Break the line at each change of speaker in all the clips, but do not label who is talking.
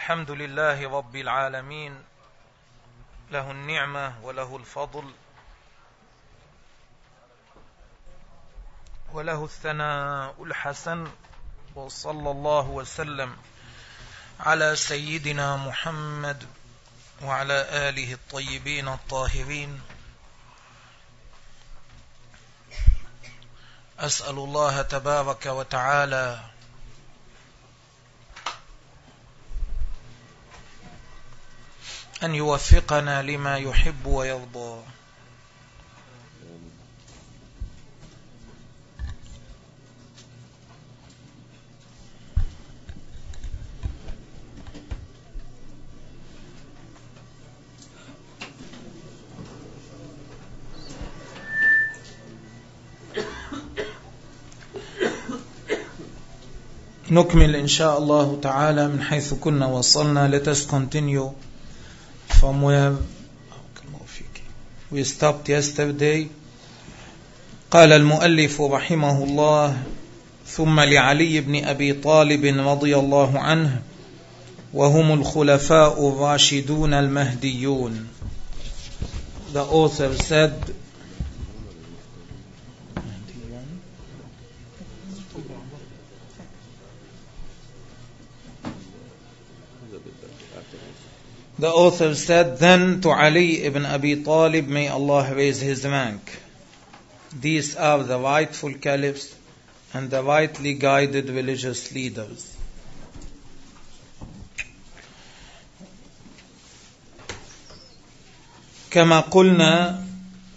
الحمد لله رب العالمين، له النعمة وله الفضل وله الثناء الحسن، وصلى الله وسلم على سيدنا محمد وعلى آله الطيبين الطاهرين. أسأل الله تبارك وتعالى أن يوفقنا لما يحب ويرضى. نكمل إن شاء الله تعالى من حيث كنا وصلنا. Let us continue from where we stopped yesterday. قال المؤلف رحمه الله: ثم لعلي بن أبي طالب رضي الله عنه وهم الخلفاء الراشدون المهديون. The author said, then to Ali ibn Abi Talib, may Allah raise his rank. These are the rightful caliphs and the rightly guided religious leaders. كما قلنا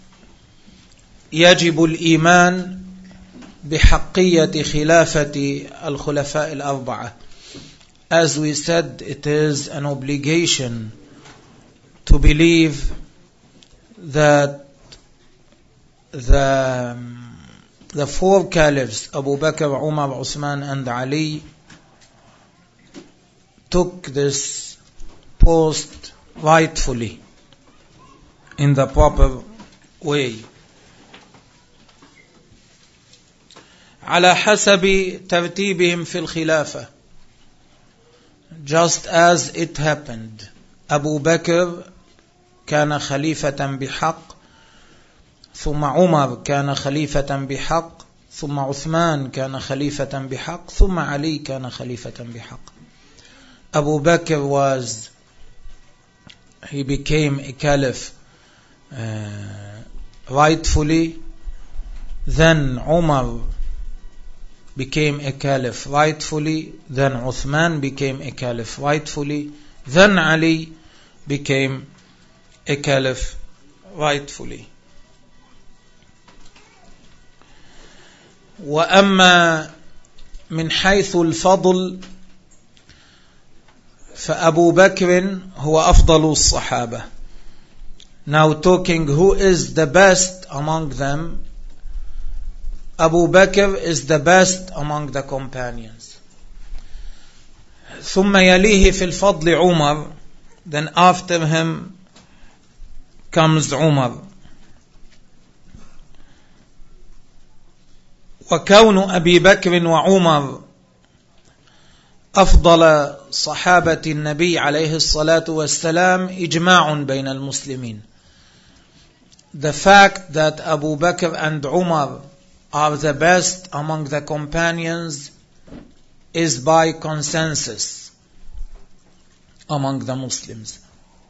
يجب الإيمان بحقية خلافة الخلفاء الأربعة. As we said, it is an obligation to believe that the four caliphs, Abu Bakr, Umar, Uthman and Ali, took this post rightfully, in the proper way. على حسب ترتيبهم في الخلافة. Just as it happened, Abu Bakr كان خليفة بحق، ثم عمر كان خليفة بحق، ثم عثمان كان خليفة بحق، ثم علي كان خليفة بحق. Abu Bakr he became a caliph rightfully, then Umar became a caliph rightfully, then Uthman became a caliph rightfully, then Ali became a caliph rightfully. وأما من حيث الفضل فأبو بكر هو أفضل الصحابة. Now talking who is the best among them, Abu Bakr is the best among the companions. ثم يليه في الفضل عمر, then after him comes Umar. وكون أبي بكر وعمر أفضل صحابة النبي عليه الصلاة والسلام إجماع بين المسلمين. The fact that Abu Bakr and Umar are the best among the companions is by consensus among the Muslims.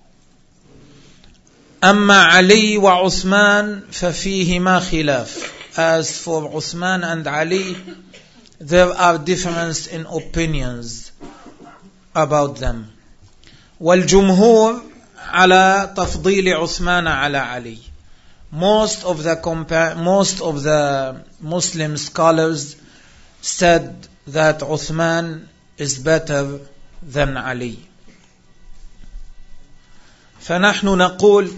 أما علي وعثمان ففيهما خلاف. As for Uthman and Ali, there are differences in opinions about them. والجمهور على تفضيل عثمان على علي. Most of the Muslim scholars said that Uthman is better than Ali. فنحن نقول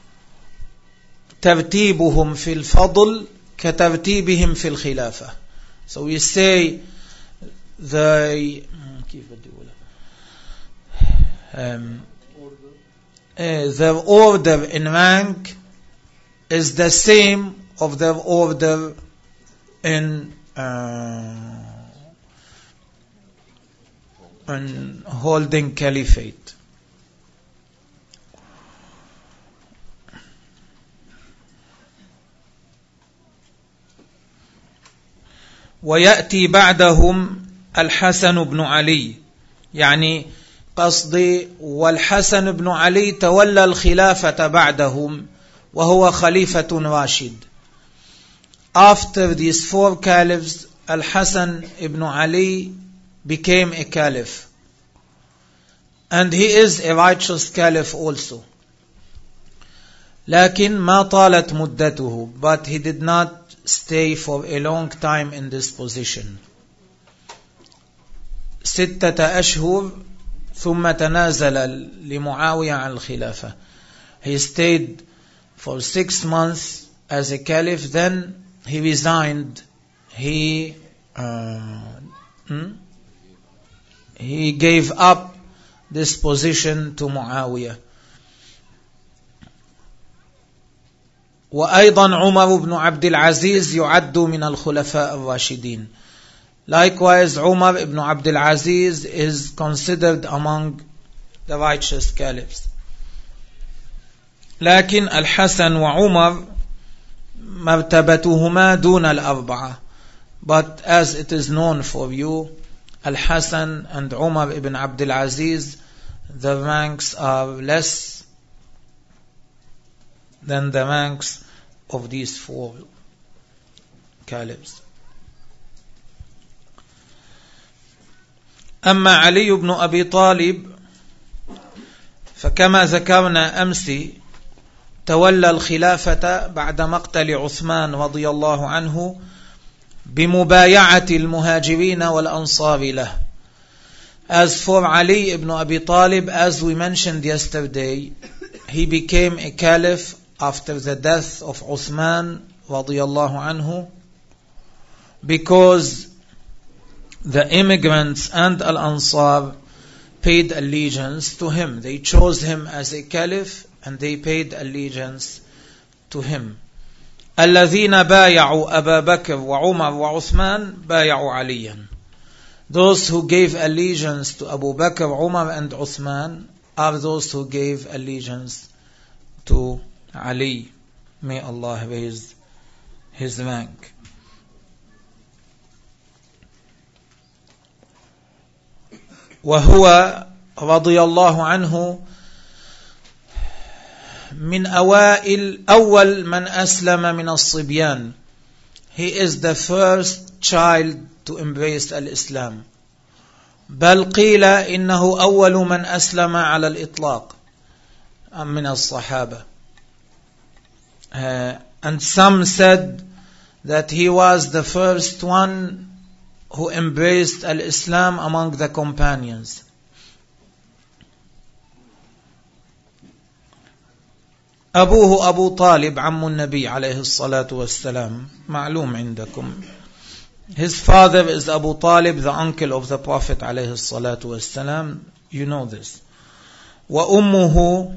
ترتيبهم في الفضل كترتيبهم في الخلافة. So we say the order in rank is the same of the order in and holding caliphate. ويأتي بعدهم الحسن بن علي يعني قصدي والحسن بن علي تولى الخلافة بعدهم وهو خليفة راشد. After these four caliphs, Al-Hasan ibn Ali became a caliph. And he is a righteous caliph also. لكن ما طالت مدته, but he did not stay for a long time in this position. 6 أشهر ثم تنازل لمعاوية عن الخلافة. He stayed for 6 months as a caliph, then he resigned. He gave up this position to Muawiyah. وأيضا عمر بن عبد العزيز يعد من الخلفاء الراشدين. Likewise, Umar ibn Abdul Aziz is considered among the righteous caliphs. لكن الحسن وعمر مرتبتهما دون الأربعة. But as it is known for you, Al-Hasan and Umar ibn Abdul Aziz, the ranks are less than the ranks of these four caliphs. أما علي بن أبي طالب فكما ذكرنا أمس تولى الخلافة بعد مقتل عثمان رضي الله عنه بمبايعة المهاجرين والأنصار له. As for Ali ibn Abi Talib, as we mentioned yesterday, he became a caliph after the death of Uthman radiyallahu anhu because the immigrants and Al-Ansar paid allegiance to him. They chose him as a caliph and they paid allegiance to him. الذين بايعوا أبا بكر وعمر وعثمان بايعوا عليا. Those who gave allegiance to Abu Bakr, Umar and Uthman are those who gave allegiance to Ali. May Allah raise his rank. وهو رضي الله عنه من أول من أسلم من الصبيان. He is the first child to embrace al-Islam. بل قيل إنه أول من أسلم على الإطلاق من الصحابة. And some said that he was the first one who embraced al-Islam among the companions. أبوه أبو طالب عم النبي عليه الصلاة والسلام معلوم عندكم. His father is Abu Talib, the uncle of the Prophet عليه الصلاة والسلام. You know this. وأمه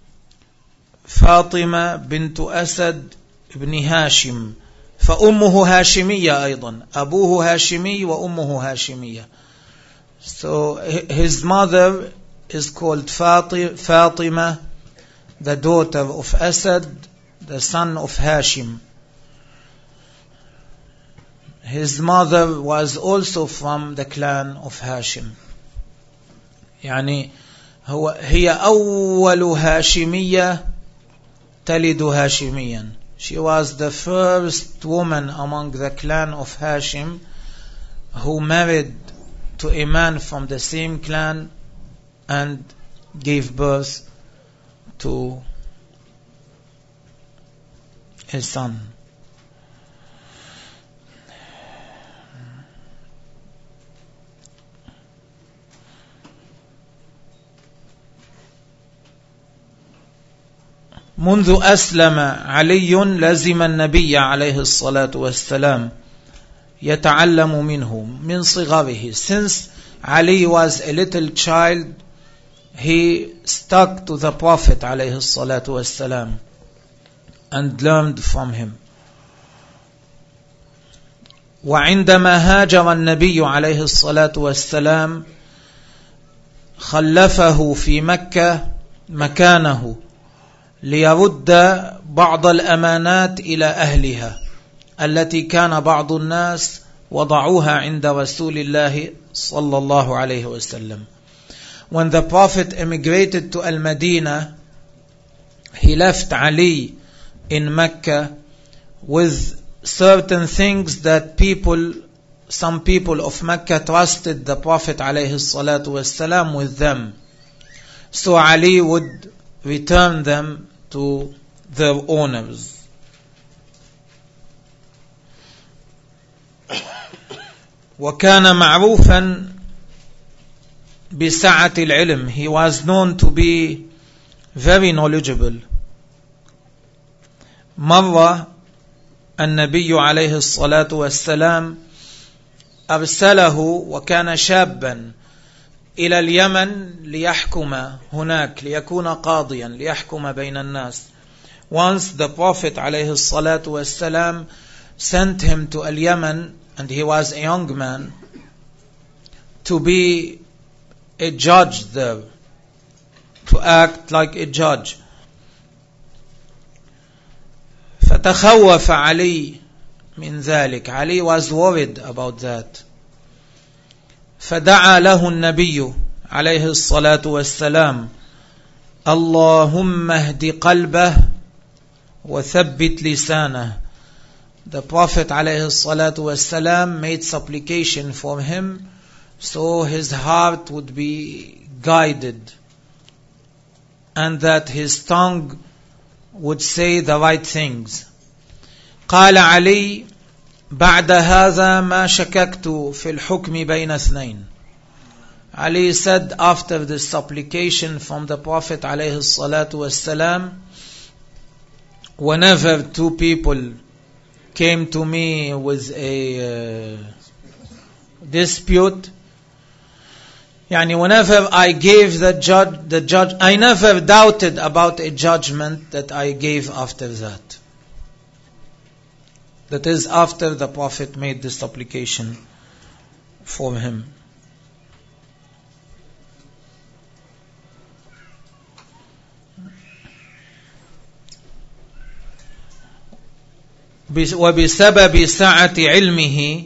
فاطمة بنت أسد بن هاشم. فأمه هاشمية أيضا. أبوه هاشمي وأمه هاشمية. So his mother is called Fatima, the daughter of Asad, the son of Hashim. His mother was also from the clan of Hashim. يعني هي أول هاشمية تلد هاشميا. She was the first woman among the clan of Hashim who married to a man from the same clan and gave birth to his son. منذ أسلم علي لزم النبي عليه الصلاة والسلام يتعلم منه من صغره. Since Ali was a little child, he stuck to the Prophet عليه الصلاة والسلام and learned from him. وعندما هاجر النبي عليه الصلاة والسلام خلفه في مكة مكانه ليرد بعض الأمانات إلى أهلها التي كان بعض الناس وضعوها عند رسول الله صلى الله عليه وسلم. When the Prophet emigrated to Al-Madinah, he left Ali in Mecca with certain things that some people of Mecca trusted the Prophet alayhi salatu wasalam with them. So Ali would return them to their owners. وكان معروفا بسعة العلم. He was known to be very knowledgeable. مرة النبي عليه الصلاة والسلام أرسله وكان شابا إلى اليمن ليحكم هناك، ليكون قاضيا، ليحكم بين الناس. Once the Prophet عليه الصلاة والسلام sent him to Al-Yaman, and he was a young man, to be a judge there, to act like a judge. فتخوف علي من ذلك. Ali was worried about that. فدعا له النبي عليه الصلاة والسلام اللهم اهد قلبه وثبت لسانه. The Prophet عليه الصلاة والسلام made supplication for him so his heart would be guided and that his tongue would say the right things. قال علي بعد هذا ما شككت في الحكم بين اثنين. Ali said after this supplication from the Prophet عليه الصلاة والسلام, whenever two people came to me with a dispute, whenever I gave the judge, I never doubted about a judgment that I gave after that. That is after the Prophet made this supplication for him. وبسبب سعة علمه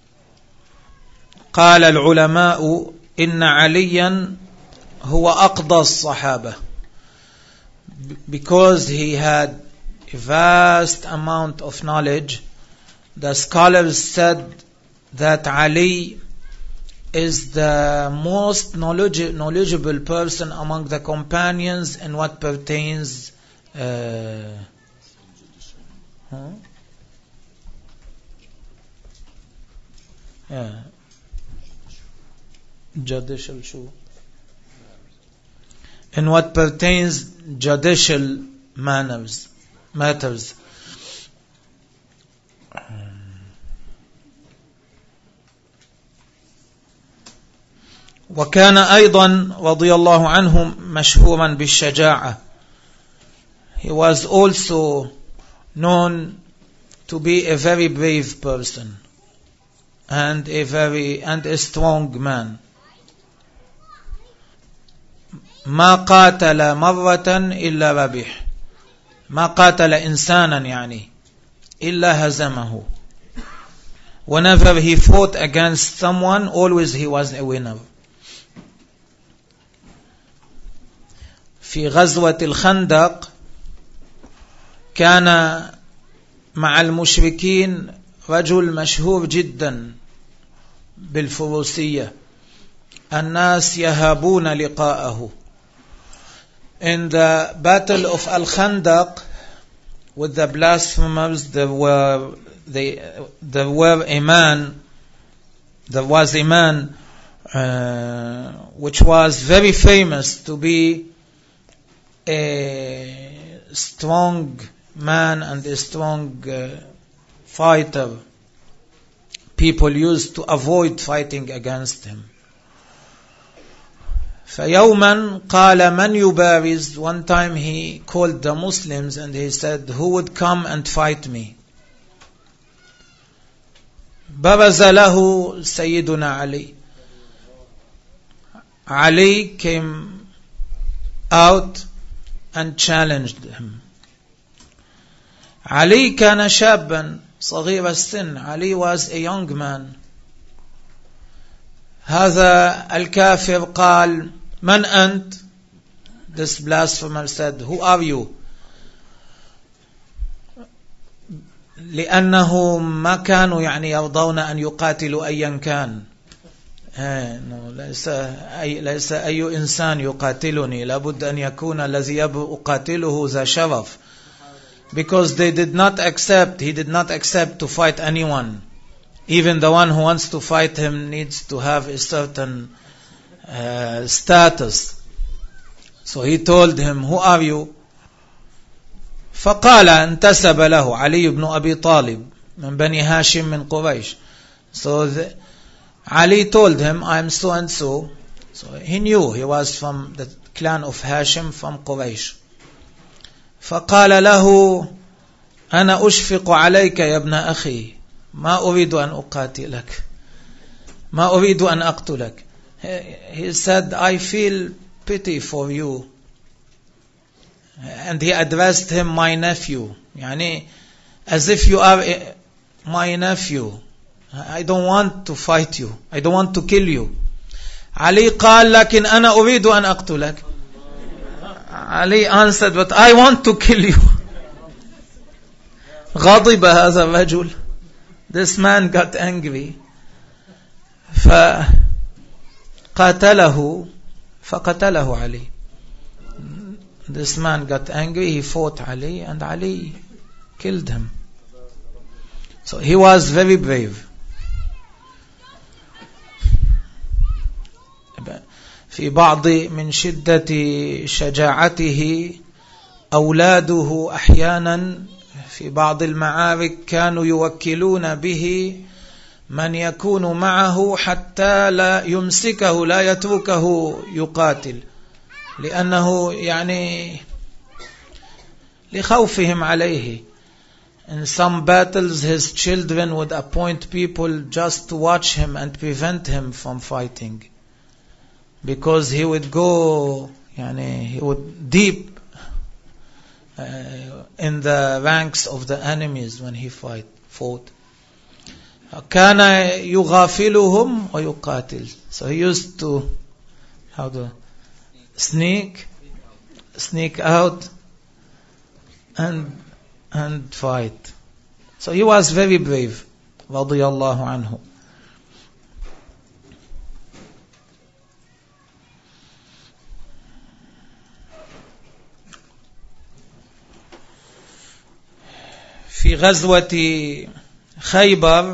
قال العلماء إن عليا هو أقضى الصحابة. Because he had a vast amount of knowledge, the scholars said that Ali is the most knowledgeable person among the companions in what pertains judicial in what pertains judicial matters. وكان أيضا رضي الله عنه مشهورا بالشجاعة. He was also known to be a very brave person and a strong man. ما قاتل مرة إلا ربح. ما قاتل إنسانا إلا هزمه. Whenever he fought against someone, always he was a winner. في غزوة الخندق كان مع المشركين رجل مشهور جدا بالفروسية. الناس يهابون لقاءه. In the battle of Al-Khandaq with the blasphemers, there was a man which was very famous to be a strong man and a strong fighter. People used to avoid fighting against him. فَيَوْمًا قَالَ مَنْ يُبَارِزْ. One time he called the Muslims and he said, who would come and fight me? بَرَزَ لَهُ سَيِّدُنَا عَلِي. Ali came out and challenged him. Ali كان شابا صغير السن. Ali was a young man. هذا الكافر قال من أنت? This blasphemer said, who are you? لأنه ما كانوا يرضون أن يقاتلوا أيا كان. ليس أي إنسان يقاتلني، لابد أن يكون الذي أقاتله ذا شرف. Because he did not accept to fight anyone. Even the one who wants to fight him needs to have a certain status. So he told him, who are you? فقال انتسب له علي بن أبي طالب من بني هاشم من قريش. So Ali told him, I am so and so. So he knew he was from the clan of Hashim from Quraysh. فقال له أنا أشفق عليك يا ابن أخي ما أريد أن أقاتلك ما أريد أن أقتلك. He said, I feel pity for you. And he addressed him, my nephew, as if you are my nephew. I don't want to fight you, I don't want to kill you. Ali قال لكن أنا أريد أن أقتلك. Ali answered, but I want to kill you. غضب هذا الرجل. This man got angry. فقتله علي. This man got angry, he fought Ali, and Ali killed him. So he was very brave. في بعض من شدة شجاعته أولاده أحيانا في بعض المعارك كانوا يوكلون به من يكون معه حتى لا يمسكه لا يتركه يقاتل، لأنه لخوفهم عليه. In some battles his children would appoint people just to watch him and prevent him from fighting, because he would go he would deep in the ranks of the enemies when he fought. كان يغافلهم ويقاتل. So he used to sneak out and fight. So he was very brave, رضي الله عنه. في غزوة خيبر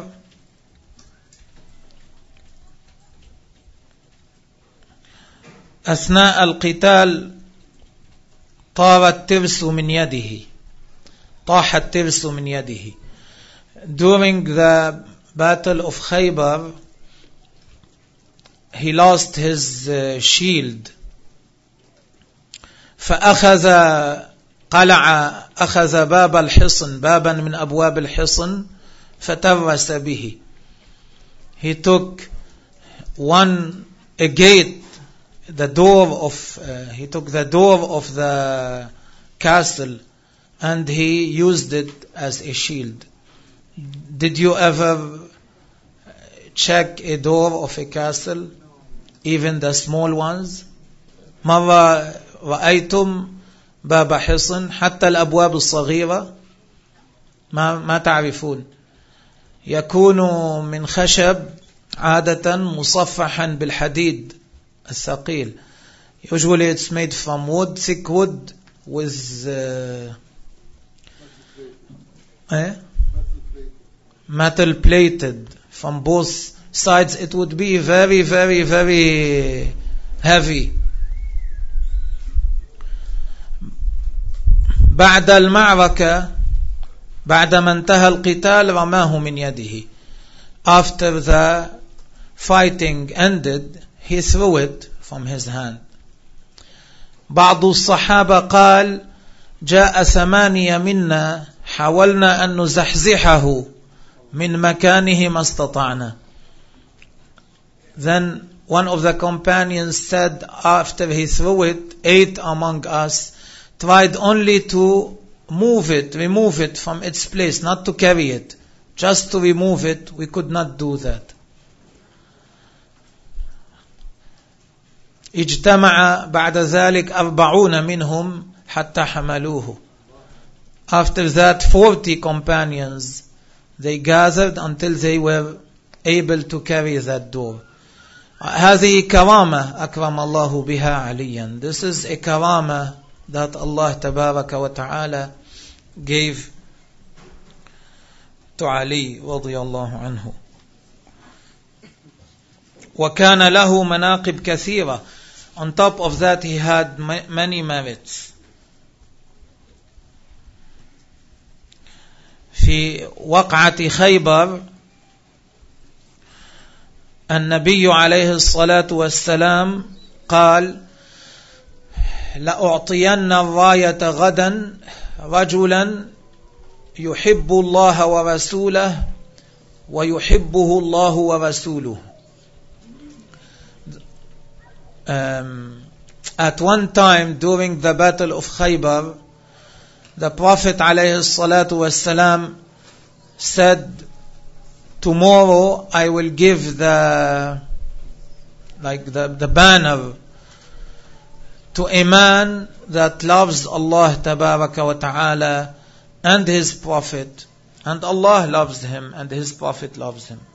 أثناء القتال طاح الترس من يده. During the battle of Khaybar, he lost his shield. أخذ باب الحصن بابا من أبواب الحصن فترس به. He took a gate, the door of the castle, and he used it as a shield. Did you ever check a door of a castle, even the small ones? مرة رأيتم باب حصن حتى الأبواب الصغيرة؟ ما تعرفون. يكون من خشب عادة مصفحا بالحديد الثقيل. Usually it's made from wood, thick wood with metal plated from both sides. It would be very, very, very heavy. بعد المعركة بعدما انتهى القتال رماه من يده. After the fighting ended, he threw it from his hand. بعض الصحابة قال جاء 8 منا حاولنا أن نزحزحه من مكانه ما استطعنا. Then one of the companions said after he threw it, 8 among us tried only to remove it from its place, not to carry it, just to remove it. We could not do that. اجتمع بعد ذلك 40 منهم حتى حملوه. After that, 40 companions, they gathered until they were able to carry that door. هذه كرامة أكرم الله بها عليا. This is a karama that Allah تبارك وتعالى gave to Ali رضي الله عنه. وكان له مناقب كثيرة. On top of that, he had many merits. في وقعة خيبر النبي عليه الصلاة والسلام قال: لأعطين الراية غدا رجلا يحب الله ورسوله ويحبه الله ورسوله. At one time during the battle of Khaybar, the Prophet ﷺ said, tomorrow I will give the banner to a man that loves Allah Tabaraka wa Ta'ala and His Prophet, and Allah loves him and His Prophet loves him.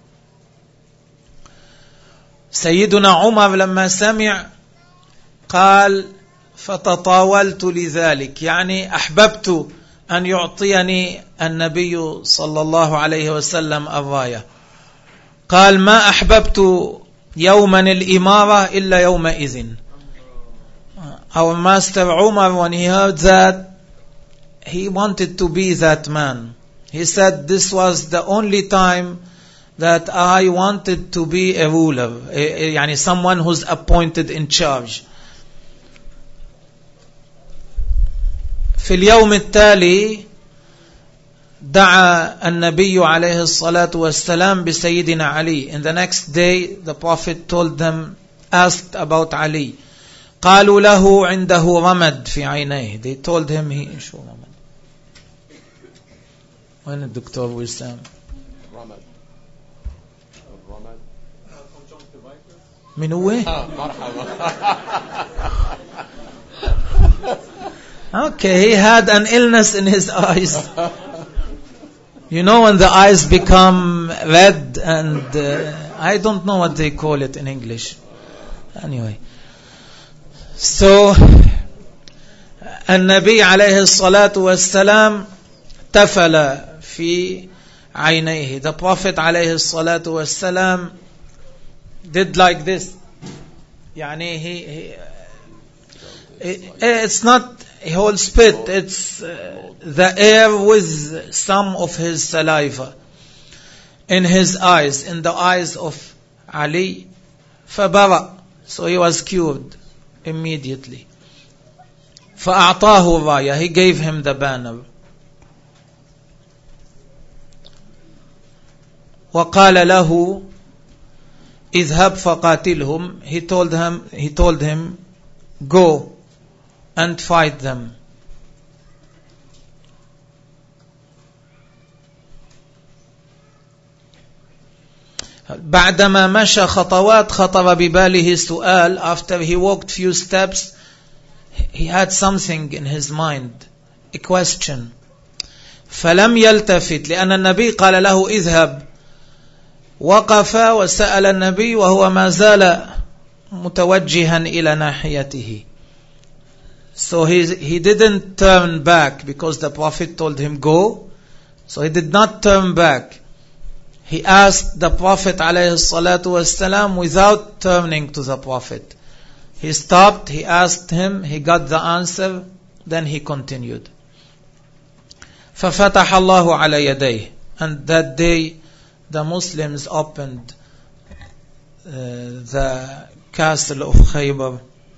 سيدنا عمر لما سمع قال: فتطاولت لذلك، يعني أحببت أن يعطيني النبي صلى الله عليه وسلم الراية. قال: ما أحببت يوما الإمارة إلا يومئذ. Our master Umar, when he heard that, he wanted to be that man. He said, this was the only time that I wanted to be a ruler, يعني someone who's appointed in charge. في اليوم التالي دعا النبي عليه الصلاة والسلام بسيدنا علي. In the next day, the Prophet told them, asked about Ali. قالوا له عنده رمد في عينيه. They told him شو رمد؟ وين الدكتور وسام؟
رمد.
من هو؟ Okay, he had an illness in his eyes. You know when the eyes become red and I don't know what they call it in English. Anyway. So, النبي عليه الصلاة والسلام تفل في عينيه. The Prophet عليه الصلاة والسلام did like this. يعني it's not a whole spit, it's the air with some of his saliva in his eyes, in the eyes of Ali. فبرأ, so he was cured immediately. فأعطاه الراية, he gave him the banner. وقال له اذهب فقاتلهم. He told him, go and fight them. بعدما مشى خطوات خطر بباله سؤال. After he walked few steps, he had something in his mind, a question. فلم يلتفت لأن النبي قال له اذهب. وقف وسأل النبي وهو ما زال متوجها إلى ناحيته. So he didn't turn back because the Prophet told him go. So he did not turn back. He asked the Prophet ﷺ without turning to the Prophet. He stopped, he asked him, he got the answer, then he continued. فَفَتَحَ اللَّهُ عَلَى يَدَيْهِ. And that day the Muslims opened the castle of Khaybar.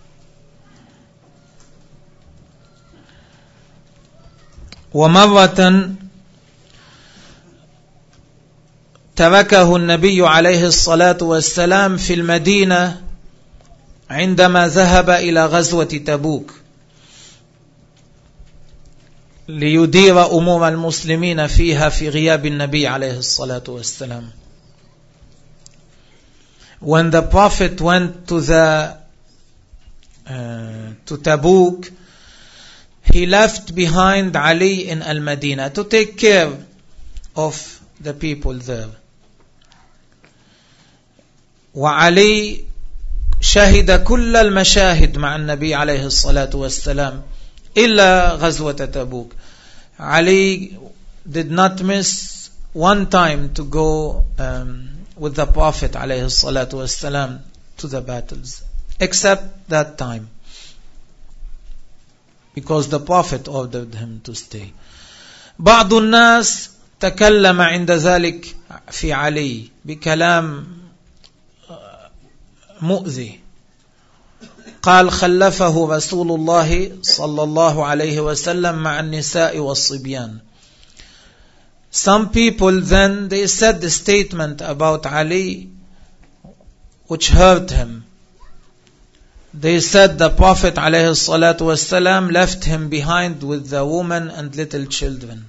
ومرة تركه النبي عليه الصلاة والسلام في المدينة عندما ذهب إلى غزوة تبوك ليدير أمور المسلمين فيها في غياب النبي عليه الصلاة والسلام. When the Prophet went to Tabuk, he left behind Ali in Al-Madinah to take care of the people there. وعلي شهد كل المشاهد مع النبي عليه الصلاة والسلام إلا غزوة تبوك. Ali did not miss one time to go with the Prophet عليه الصلاة والسلام to the battles, except that time, because the Prophet ordered him to stay. بعض الناس تكلم عند ذلك في علي بكلام مؤذي. قال خلفه رسول الله صلى الله عليه وسلم مع النساء والصبيان. Some people then they said the statement about Ali which hurt him. They said the Prophet عليه الصلاة والسلام left him behind with the women and little children.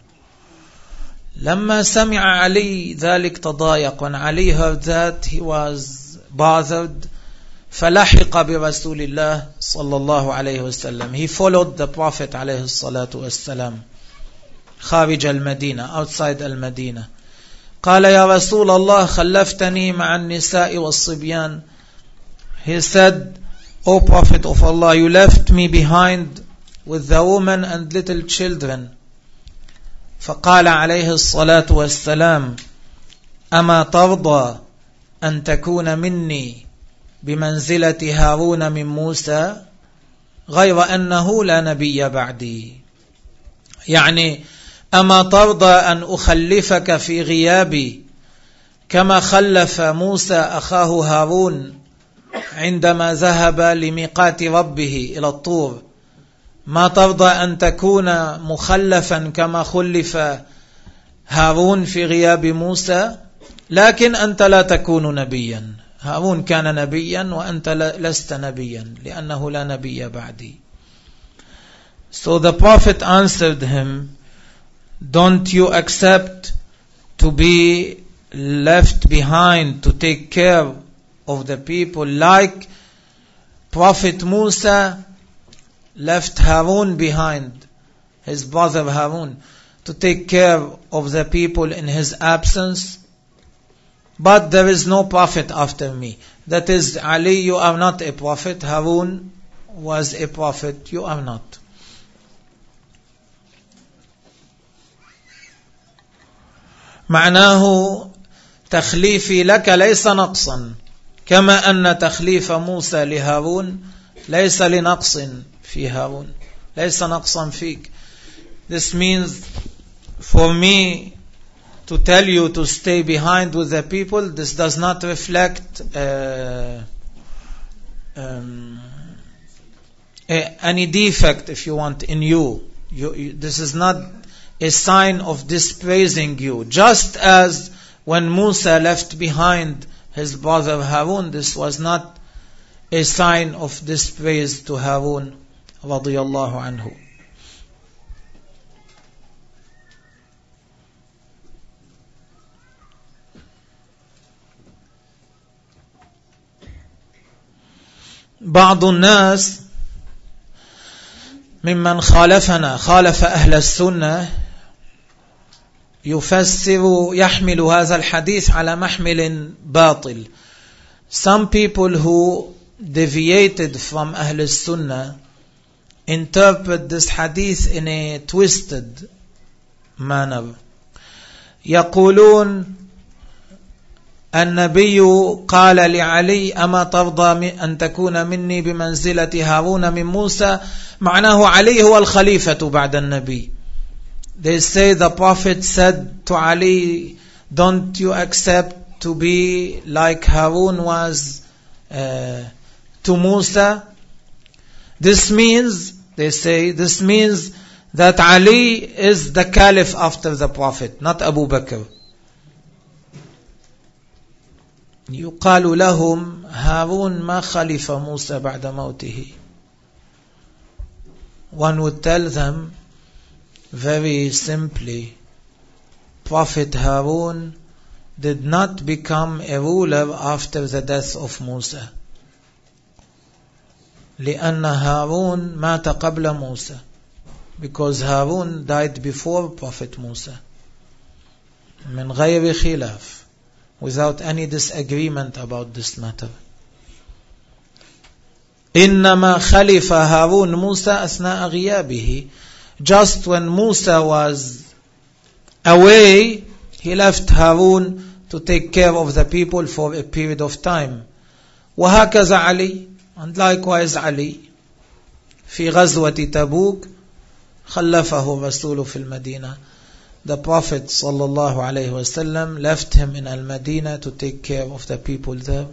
لما سمع علي ذلك تضايق. When Ali heard that, he was bothered. فلحق برسول الله صلى الله عليه وسلم. He followed the Prophet عليه الصلاة والسلام خارج المدينة, outside المدينة. قال يا رسول الله خلفتني مع النساء والصبيان. He said, O Prophet of Allah, you left me behind with the women and little children. فقال عليه الصلاة والسلام أما ترضى أن تكون مني بمنزلة هارون من موسى غير أنه لا نبي بعدي. يعني أما ترضى أن أخلفك في غيابي كما خلف موسى أخاه هارون عندما ذهب لميقات ربه إلى الطور. ما ترضى أن تكون مخلفا كما خلف هارون في غياب موسى، لكن أنت لا تكون نبيا. هارون كان نبيا وأنت لست نبيا لأنه لا نبي بعدي. So the Prophet answered him, don't you accept to be left behind to take care of the people like Prophet Musa left Harun behind, his brother Harun, to take care of the people in his absence? But there is no prophet after me. That is, Ali, you are not a prophet. Harun was a prophet. You are not. معناه تخليفي لك ليس نقصا كما أن تخليف موسى لهارون ليس لنقص في هارون. ليس نقصا فيك. This means for me to tell you to stay behind with the people, this does not reflect any defect, if you want, in you. This is not a sign of dispraising you. Just as when Musa left behind his brother Harun, this was not a sign of dispraise to Harun radiyallahu anhu. بعض الناس ممن خالفنا خالف أهل السنة يفسر يحمل هذا الحديث على محمل باطل. Some people who deviated from أهل السنة interpret this hadith in a twisted manner. يقولون النبي قال لعلي أما ترضى أن تكون مني بمنزلة هارون من موسى. معناه علي هو الخليفة بعد النبي. They say the Prophet said to Ali, don't you accept to be like Harun was to Musa? This means, they say, this means that Ali is the caliph after the Prophet, not Abu Bakr. يقال لهم هارون ما خلف موسى بعد موته. One would tell them very simply, Prophet Harun did not become a ruler after the death of Musa. لأن هارون مات قبل موسى, because Harun died before Prophet Musa. من غير خلاف, without any disagreement about this matter. إنما خلف هارون موسى أثناء غيابه. Just when Musa was away, he left Harun to take care of the people for a period of time. وهكذا علي, and likewise Ali. في غزوة تبوك خلفه الرسول في المدينة. The Prophet sallallahu alayhi wasallam left him in Al-Madinah to take care of the people there.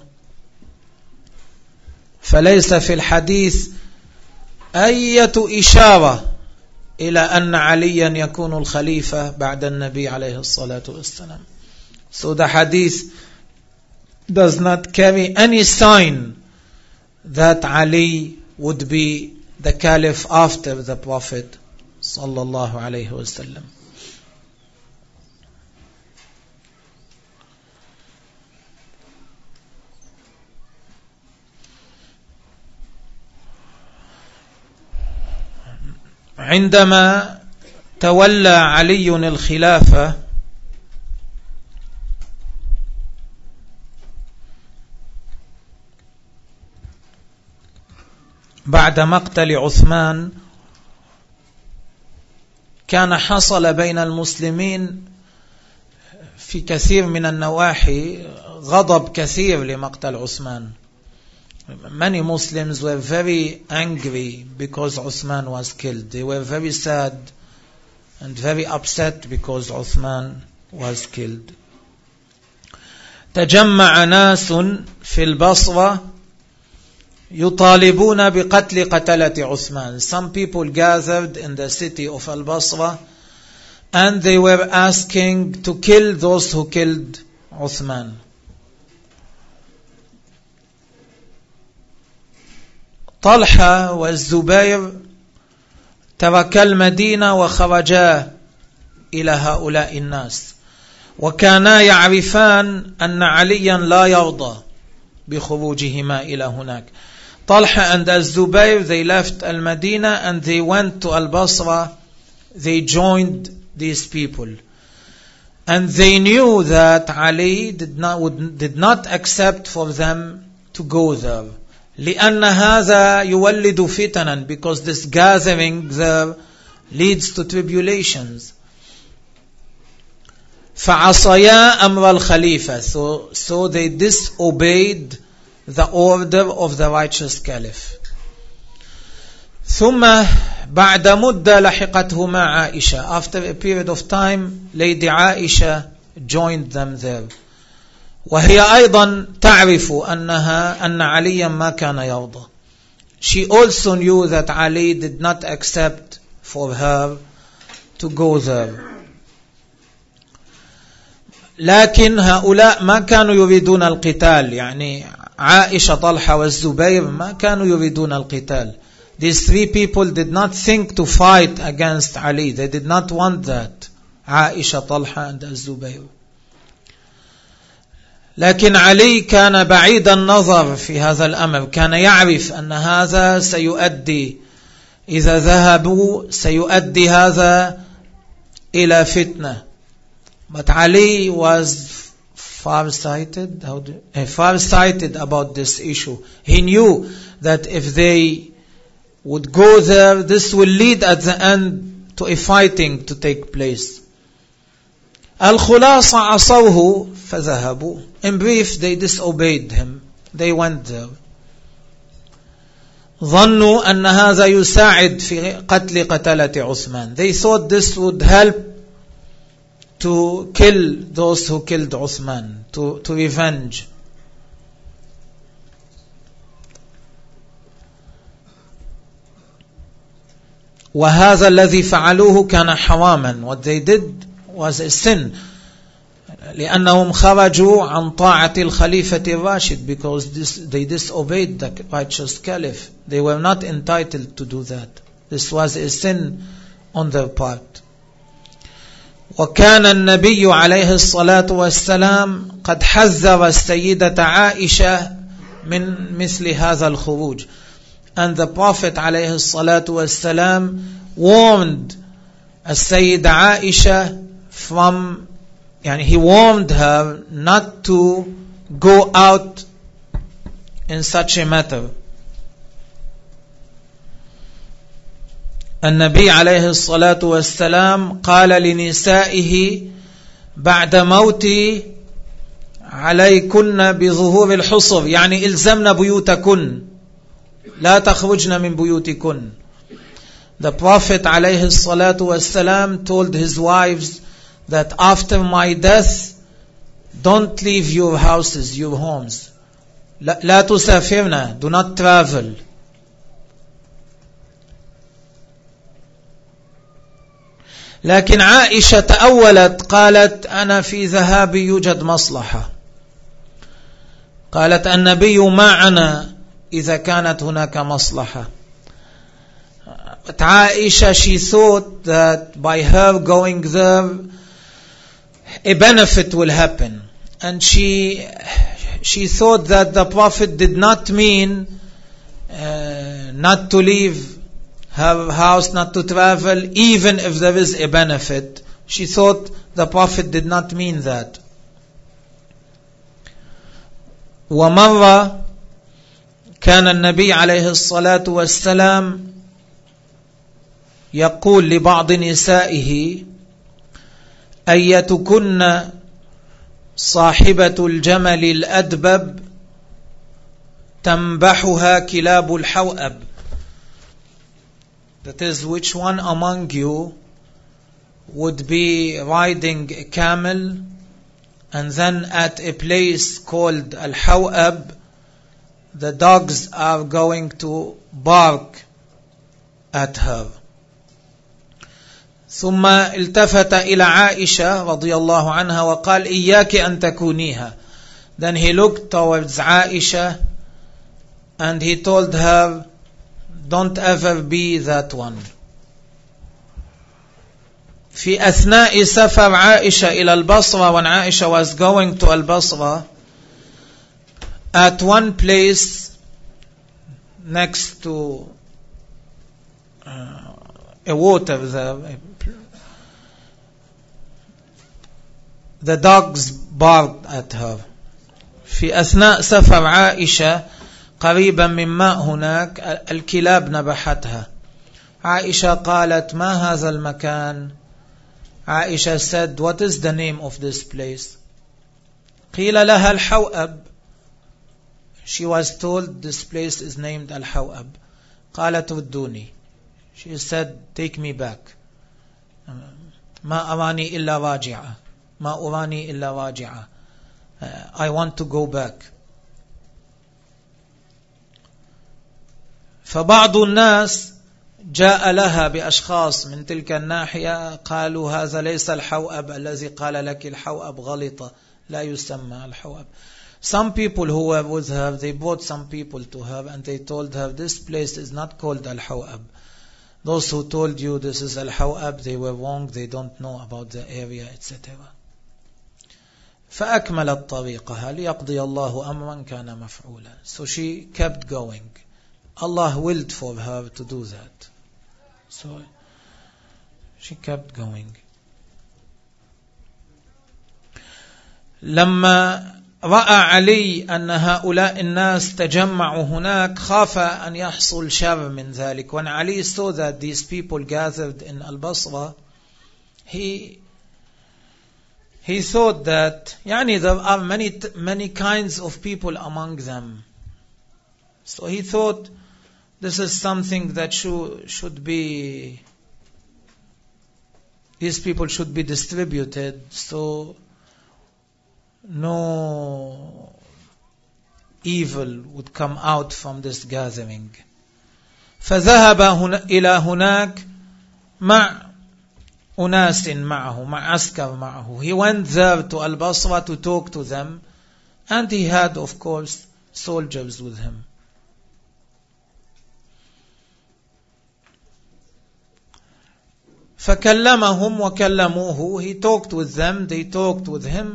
فليس في الحديث أية إشارة إلى أن عليا يكون الخليفة بعد النبي عليه الصلاة والسلام. So the hadith does not carry any sign that Ali would be the caliph after the Prophet sallallahu alayhi wasallam. عندما تولى علي الخلافة بعد مقتل عثمان, كان حصل بين المسلمين في كثير من النواحي غضب كثير لمقتل عثمان. Many Muslims were very angry because Uthman was killed. They were very sad and very upset because Uthman was killed. تجمع ناس في البصرة يطالبون بقتل قتلة عثمان. Some people gathered in the city of Al-Basra and they were asking to kill those who killed Uthman. طلحة والزبير تركا المدينة وخرجا إلى هؤلاء الناس, وكانا يعرفان أن عليا لا يرضى بخروجهما إلى هناك. Talha and Az-Zubayr, they left Al-Madinah and they went to Al-Basra. They joined these people. And they knew that Ali did not accept for them to go there. لأن هذا يولد فتنا, because this gathering there leads to tribulations. فعصيا أمر الخليفة, so they disobeyed the order of the righteous caliph. ثم بعد مدة لحقتهما عائشة. After a period of time, Lady Aisha joined them there. وهي أيضا تعرف أن عليا ما كان يرضى. She also knew that Ali did not accept for her to go there. لكن هؤلاء ما كانوا يريدون القتال. يعني عائشة, طلحة والزبير ما كانوا يريدون القتال. These three people did not think to fight against Ali. They did not want that. عائشة, طلحة and الزبير. لكن علي كان بعيد النظر في هذا الأمر. كان يعرف أن هذا سيؤدي, إذا ذهبوا سيؤدي هذا إلى فتنة. But Ali was far-sighted about this issue. He knew that if they would go there, this will lead at the end to a fighting to take place. الخلاصة عصوه فذهبوا. In brief, they disobeyed him. They went there. ظنوا أن هذا يساعد في قتل قتلة عثمان. They thought this would help to kill those who killed Uthman, to revenge. وهذا الذي فعلوه كان حراما. What they did was a sin. لأنهم خرجوا عن طاعة الخليفة الراشد, because they disobeyed the righteous caliph. They were not entitled to do that. This was a sin on their part. وكان النبي عليه الصلاة والسلام قد حذر السيدة عائشة من مثل هذا الخروج. And the Prophet عليه الصلاة والسلام warned السيدة عائشة from, he warned her not to go out in such a matter. النبي عليه الصلاة والسلام قال لنسائه بعد موتي عليكن بظهور الحصر, إلزمن بيوتكن لا تخرجن من بيوتكن. The Prophet عليه الصلاة والسلام told his wives that after my death, don't leave your houses, your homes. لا تسافرن, do not travel. لكن عائشة تأولت, قالت أنا في ذهابي يوجد مصلحة. قالت النبي معنا إذا كانت هناك مصلحة. But Aisha, she thought that by her going there, a benefit will happen. And she thought that the Prophet did not mean not to leave her house, not to travel, even if there is a benefit. She thought the Prophet did not mean that. ومرة كان النبي عليه الصلاة والسلام يقول لبعض نسائه أيتكن صاحبة الجمل الأدبب تنبحها كلاب الحوأب. That is, which one among you would be riding a camel and then at a place called Al-Hawab, the dogs are going to bark at her. ثم التفت إلى عائشة رضي الله عنها وقال إياك أن تكونيها. Then he looked towards Aisha and he told her, don't ever be that one. في أثناء سفر عائشة إلى البصرة, when Aisha was going to Al-Basra, at one place next to a water there, the dogs barked at her. في أثناء سفر عائشة قريبا من ماء هناك الكلاب نبحتها. عائشة قالت ما هذا المكان. Aisha said, what is the name of this place? قيل لها الحوأب. She was told this place is named Al-Hawab. قالت ردوني. She said, take me back. ما أراني إلا راجعة. ما أراني إلا راجعة. I want to go back. فبعض الناس جاء لها بأشخاص من تلك الناحية قالوا هذا ليس الحوأب الذي قال لك الحوأب غلطة لا يسمى الحوأب. Some people who were with her, they brought some people to her and they told her this place is not called Al-Hawab. Those who told you this is Al-Hawab, they were wrong, they don't know about the area, etc. فأكملت طريقها ليقضي الله أمرا كان مفعولا. So she kept going. Allah willed for her to do that. So she kept going. لما رأى علي أن هؤلاء الناس تجمعوا هناك خاف أن يحصل شر من ذلك. When Ali saw that these people gathered in Al-Basra, he thought that there are many kinds of people among them. So he thought this is something that should be, these people should be distributed, so no evil would come out from this gathering. فذهب إلى هناك مع أناس معه معسكر معه. He went there to Al-Basra to talk to them, and he had, of course, soldiers with him. فكلمهم وكلموه. He talked with them, they talked with him.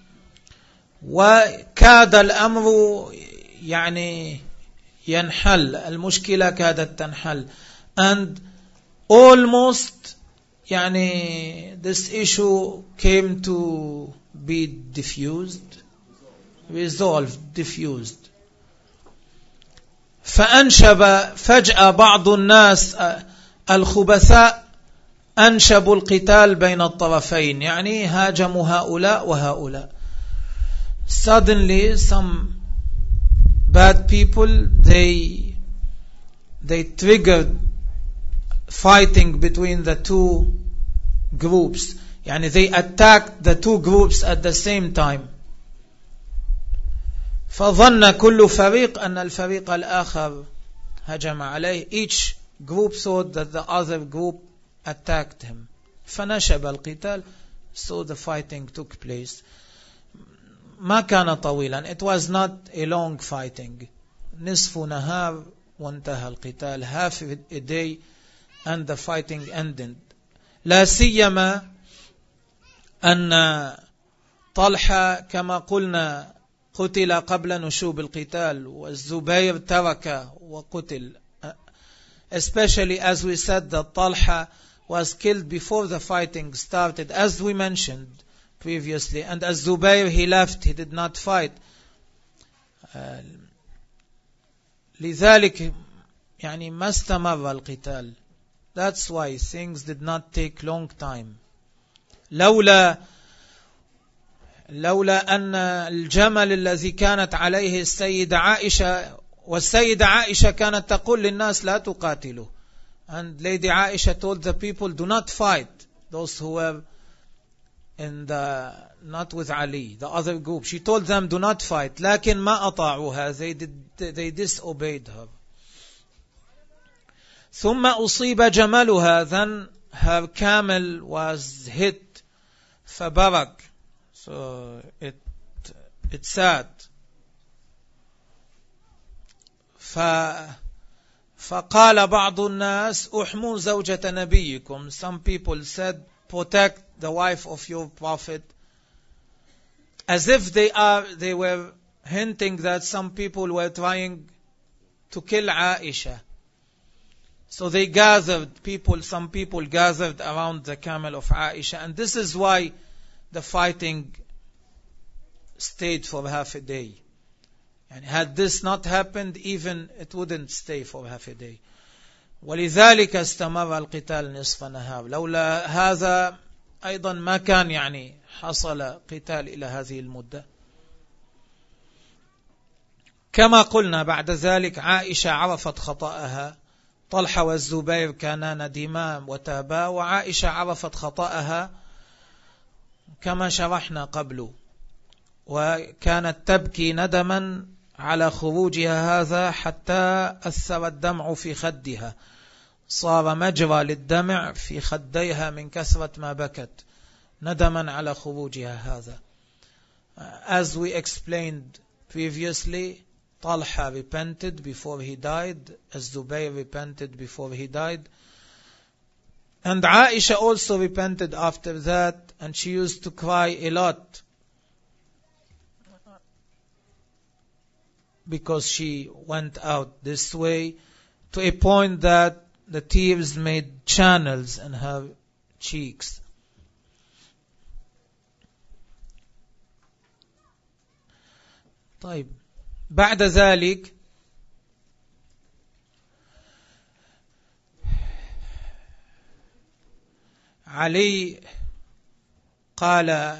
وكاد الأمر يعني ينحل، المشكلة كادت تنحل. And almost يعني this issue came to be diffused, resolved, diffused. فأنشب فجأة بعض الناس الخبثاء أنشبوا القتال بين الطرفين، يعني هاجموا هؤلاء وهؤلاء. Suddenly some bad people, they triggered fighting between the two groups, يعني they attacked the two groups at the same time. فظن كل فريق أن الفريق الآخر هجم عليه. Each group thought that the other group attacked him. فنشب القتال, so the fighting took place. ما كان طويلا, it was not a long fighting. نصف نهار وانتهى القتال, half a day and the fighting ended. لا سيما أن طلحة كما قلنا قتل قبل نشوب القتال, والزبير ترك وقتل. Especially as we said that Talha was killed before the fighting started, as we mentioned previously, and as Zubayr, he left, he did not fight. لذلك يعني ما استمر القتال. That's why things did not take long time. لولا أن الجمل الذي كانت عليه السيدة عائشة، والسيدة عائشة كانت تقول للناس لا تقاتلوا, and Lady Aisha told the people, do not fight, those who were in the, not with Ali, the other group. She told them, do not fight. لكن ما أطاعوها, they disobeyed her. ثم أصيب جملها, then her camel was hit, فبرك, so it sat. فقال بعض الناس احموا زوجة نبيكم. Some people said, protect the wife of your prophet, as if they were hinting that some people were trying to kill Aisha. So they gathered some people gathered around the camel of Aisha, and this is why the fighting stayed for half a day. And had this not happened, even it wouldn't stay for half a day. ولذلك استمر القتال نصف نهار. لولا هذا أيضا ما كان يعني حصل قتال إلى هذه المدة. كما قلنا بعد ذلك عائشة عرفت خطأها. طلحة والزبير كانا نديما وتابا, وعائشة عرفت خطأها كما شرحنا قبل, وكانت تبكي ندما على خروجها هذا حتى أثر الدمع في خدها, صار مجرى للدمع في خديها من كثرة ما بكت ندما على خروجها هذا. As we explained previously, Talha repented before he died, as Zubayr repented before he died, and Aisha also repented after that, and she used to cry a lot because she went out this way, to a point that the tears made channels in her cheeks. طيب, بعد ذلك علي قال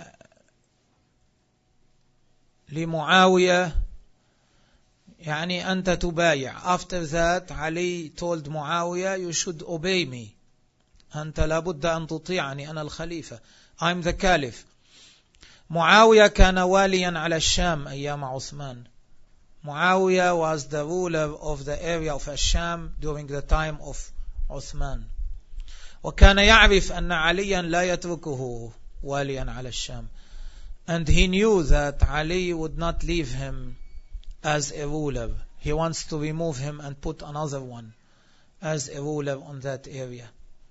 لمعاوية يعني أنت تبايع. After that Ali told Muawiyah, you should obey me, أنت لابد أن تطيعني, أنا الخليفة, I'm the caliph. معاوية كان واليا على الشام أيام عثمان. Muawiyah was the ruler of the area of Asham during the time of Uthman. وكان يعرف أن عليا لا يتركه واليا على الشام. And he knew that Ali would not leave him as a ruler. He wants to remove him and put another one as a ruler on that area.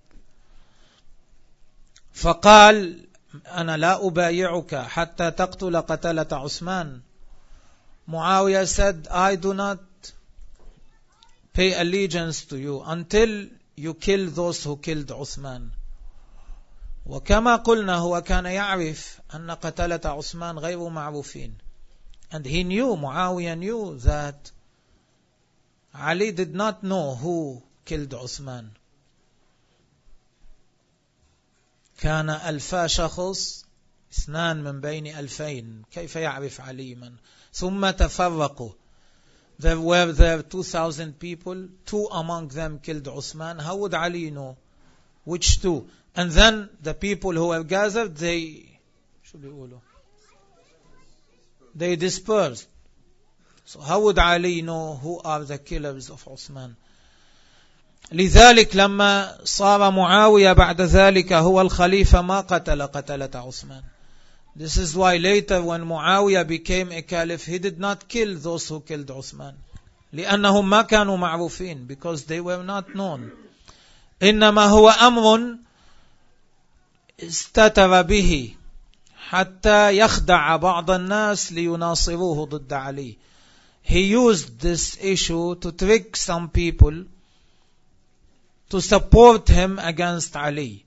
فقال أنا لا أبايعك حتى تقتل قتلة عثمان. Muawiyah said, I do not pay allegiance to you until you kill those who killed Uthman. وكما قلنا هو كان يعرف أن قتلة عثمان غير معروفين. And he knew, Muawiyah knew that Ali did not know who killed Uthman. كان 1000 شخص 2 من بين 2000. كيف يعرف علي من؟ ثم تفرقوا. There were 2,000 people. 2 among them killed Uthman. How would Ali know which 2? And then the people who were gathered, they dispersed. So how would Ali know who are the killers of Uthman? لذلك لما صار معاوية بعد ذلك هو الخليفة ما قتلة عثمان. This is why later when Muawiyah became a caliph, he did not kill those who killed Uthman. لأنهم ما كانوا معروفين, because they were not known. إنما هو أمر استتر به حتى يخدع بعض الناس ليناصروه ضد علي. He used this issue to trick some people to support him against Ali.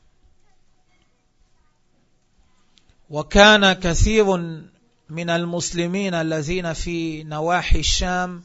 وكان كثير من المسلمين الذين في نواحي الشام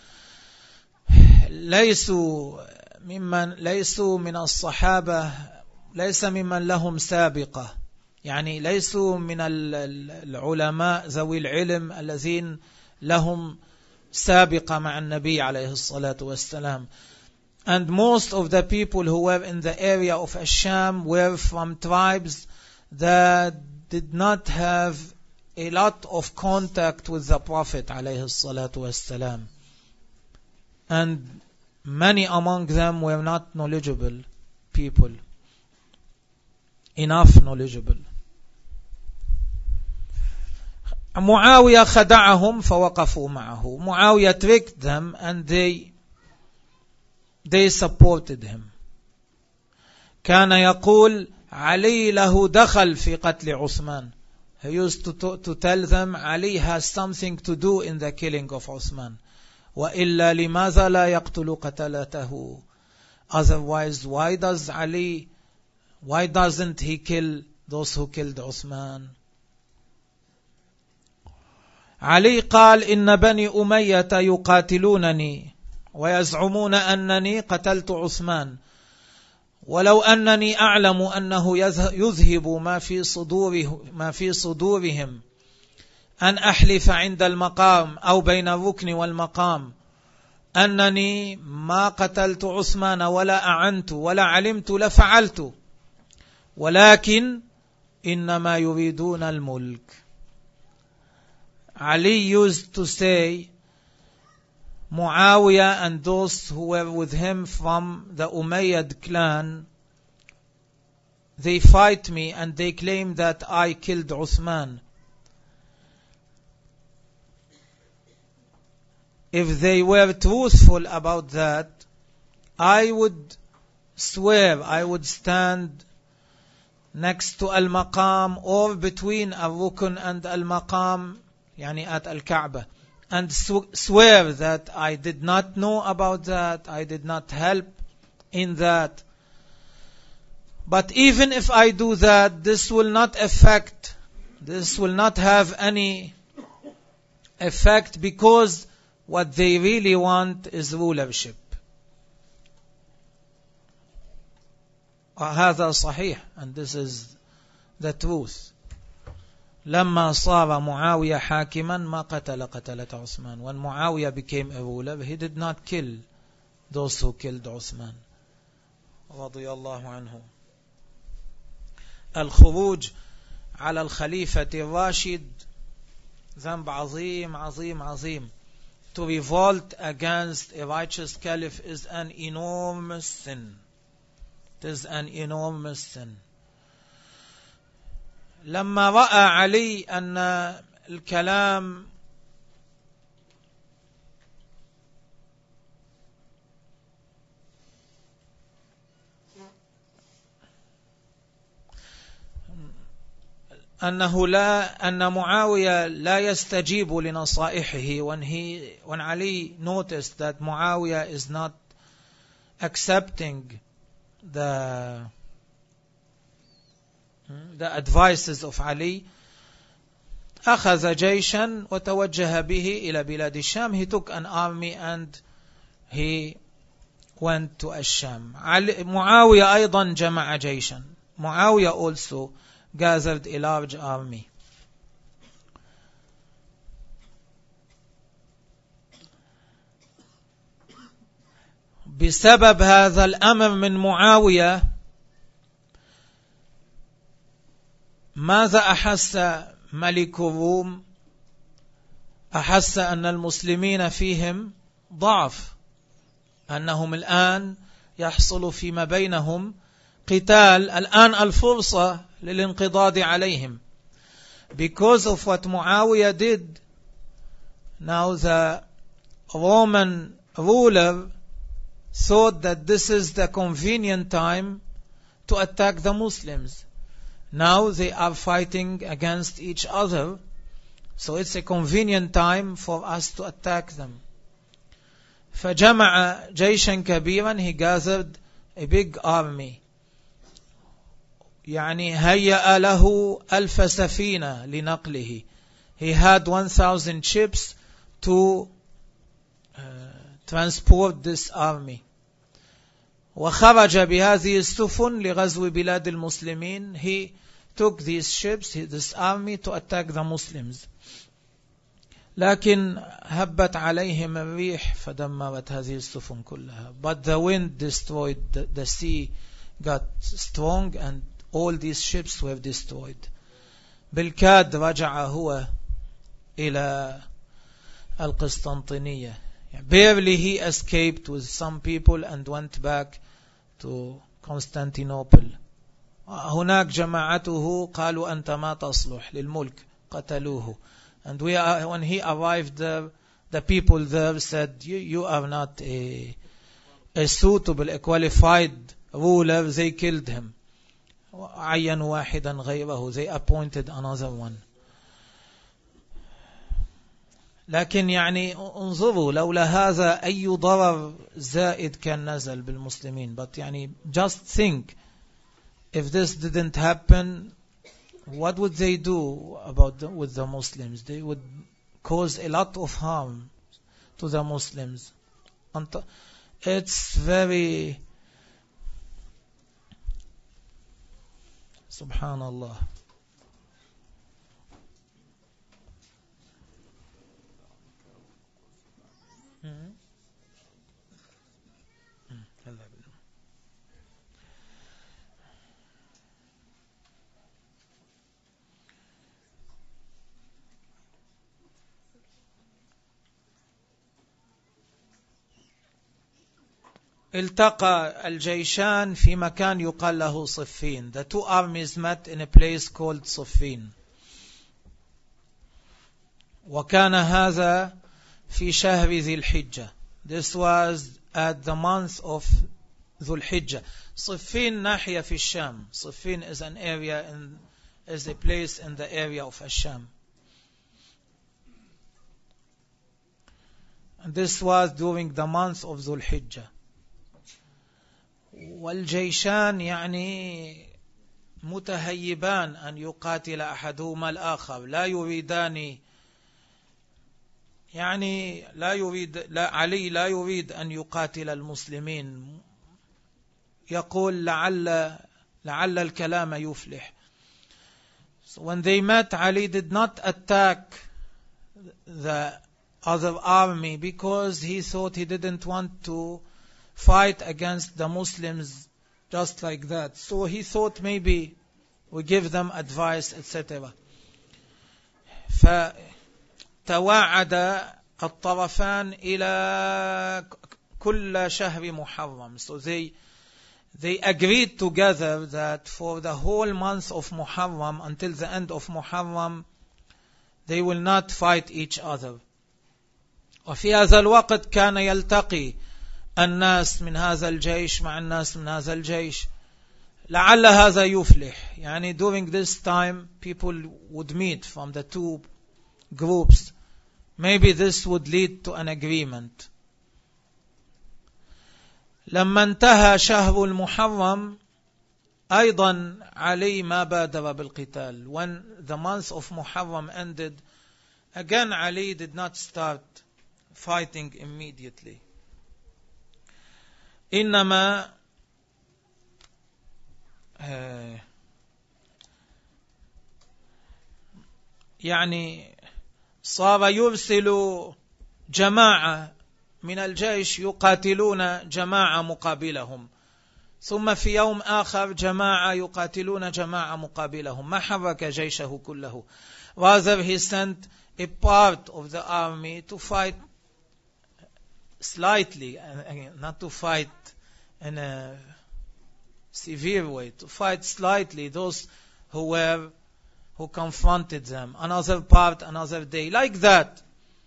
ليسوا من الصحابة، ليس ممن لهم سابقة، يعني ليسوا من العلماء ذوي العلم الذين لهم سابقة مع النبي عليه الصلاة والسلام. And most of the people who were in the area of Asham were from tribes that did not have a lot of contact with the Prophet عليه الصلاة والسلام. And many among them were not knowledgeable people, enough knowledgeable. Muawiyah خدعهم فوقفوا معه. Muawiyah tricked them and they supported him. كان يقول علي له دخل في قتل عثمان. He used to tell them Ali has something to do in the killing of Uthman. وإلا لماذا لا يقتل قتلته? Otherwise, why doesn't he kill those who killed Uthman? علي قال إن بني أمية يقاتلونني ويزعمون أنني قتلت عثمان ولو أنني أعلم أنه يذهب ما في صدورهم أن أحلف عند المقام أو بين الركن والمقام أنني ما قتلت عثمان ولا أعنت ولا علمت لفعلت ولكن إنما يريدون الملك. Ali used to say, Muawiyah and those who were with him from the Umayyad clan, they fight me and they claim that I killed Uthman. If they were truthful about that, I would swear I would stand next to Al-Maqam or between Al-Rukn and Al-Maqam, yani at Al-Kaaba, and swear that I did not know about that, I did not help in that. But even if I do that, this will not have any effect, because what they really want is rulership. هذا صحيح, and this is the truth. لما صار معاوية حاكما ما قتلة عثمان. When Muawiyah became a ruler, he did not kill those who killed Uthman رضي الله عنه. الخروج على الخليفة الراشد ذنب عظيم عظيم عظيم. To revolt against a righteous caliph is an enormous sin. It is an enormous sin. لما رأى علي أن الكلام أن معاوية لا يستجيب لنصائحه, when Ali noticed that Muawiyah is not accepting the advices of Ali, أخذ جيشا وتوجه به إلى بلاد الشام. He took an army and he went to الشام. معاوية أيضا جمع جيشا. Muawiyah also gathered a large army. بسبب هذا الأمر من معاوية ماذا أحس ملك الروم؟ أحس أن المسلمين فيهم ضعف, أنهم الآن يحصل فيما بينهم قتال, الآن الفرصة للانقضاض عليهم. Because of what Muawiyah did, now the Roman ruler thought that this is the convenient time to attack the Muslims. Now they are fighting against each other, so it's a convenient time for us to attack them. فجمع جيشا كبيرا, he gathered a big army. يعني هيأ له 1000 سفينة لنقله. He had 1000 ships to transport this army. وخرج بهذه السفن لغزو بلاد المسلمين. He took these ships, this army, to attack the Muslims. لكن هبت عليهم الريح فدمرت هذه السفن كلها. But the wind destroyed, the sea got strong and all these ships were destroyed. بالكاد رجع هو إلى القسطنطينية. Barely he escaped with some people and went back to Constantinople. هناك جماعته قالوا أنت ما تصلح للملك, قتلوه. And when he arrived there, the people there said, you are not a suitable, a qualified ruler. They killed him. عينوا واحدا غيره. They appointed another one. لكن يعني انظروا, لولا هذا أي ضرر زائد كان نزل بالمسلمين. But يعني just think, if this didn't happen, what would they do with the Muslims? They would cause a lot of harm to the Muslims. It's very Subhanallah. التقى الجيشان في مكان يقال له صفين. The two armies met in a place called صفين. وكان هذا في شهر ذي الحجة. This was at the month of ذو الحجة. صفين ناحية في الشام. صفين is an area is a place in the area of الشام. And this was during the month of ذو الحجة. والجيشان يعني متهيبان أن يقاتل أحدهما الآخر. لا يريدان يعني علي لا يريد أن يقاتل المسلمين. يقول لعل الكلام يفلح. So when they met, Ali did not attack the other army because he thought he didn't want to fight against the Muslims just like that. So he thought maybe we give them advice, etc. فتواعد الطرفان إلى كل شهر محرم. So they they agreed together that for the whole month of Muharram until the end of Muharram they will not fight each other. وفي هذا الوقت كان يلتقي الناس من هذا الجيش مع الناس من هذا الجيش لعل هذا يفلح. يعني during this time people would meet from the two groups. Maybe this would lead to an agreement. لما انتهى شهر المحرم أيضا علي ما بادر بالقتال. When the month of Muharram ended, again Ali did not start fighting immediately. إنما يعني صار يرسل جماعة من الجيش يقاتلون جماعة مقابلهم، ثم في يوم آخر جماعة يقاتلون جماعة مقابلهم. ما حرك جيشه كله. Rather he sent a part of the army to fight slightly, not to fight in a severe way, to fight slightly those who confronted them. Another part, another day, like that.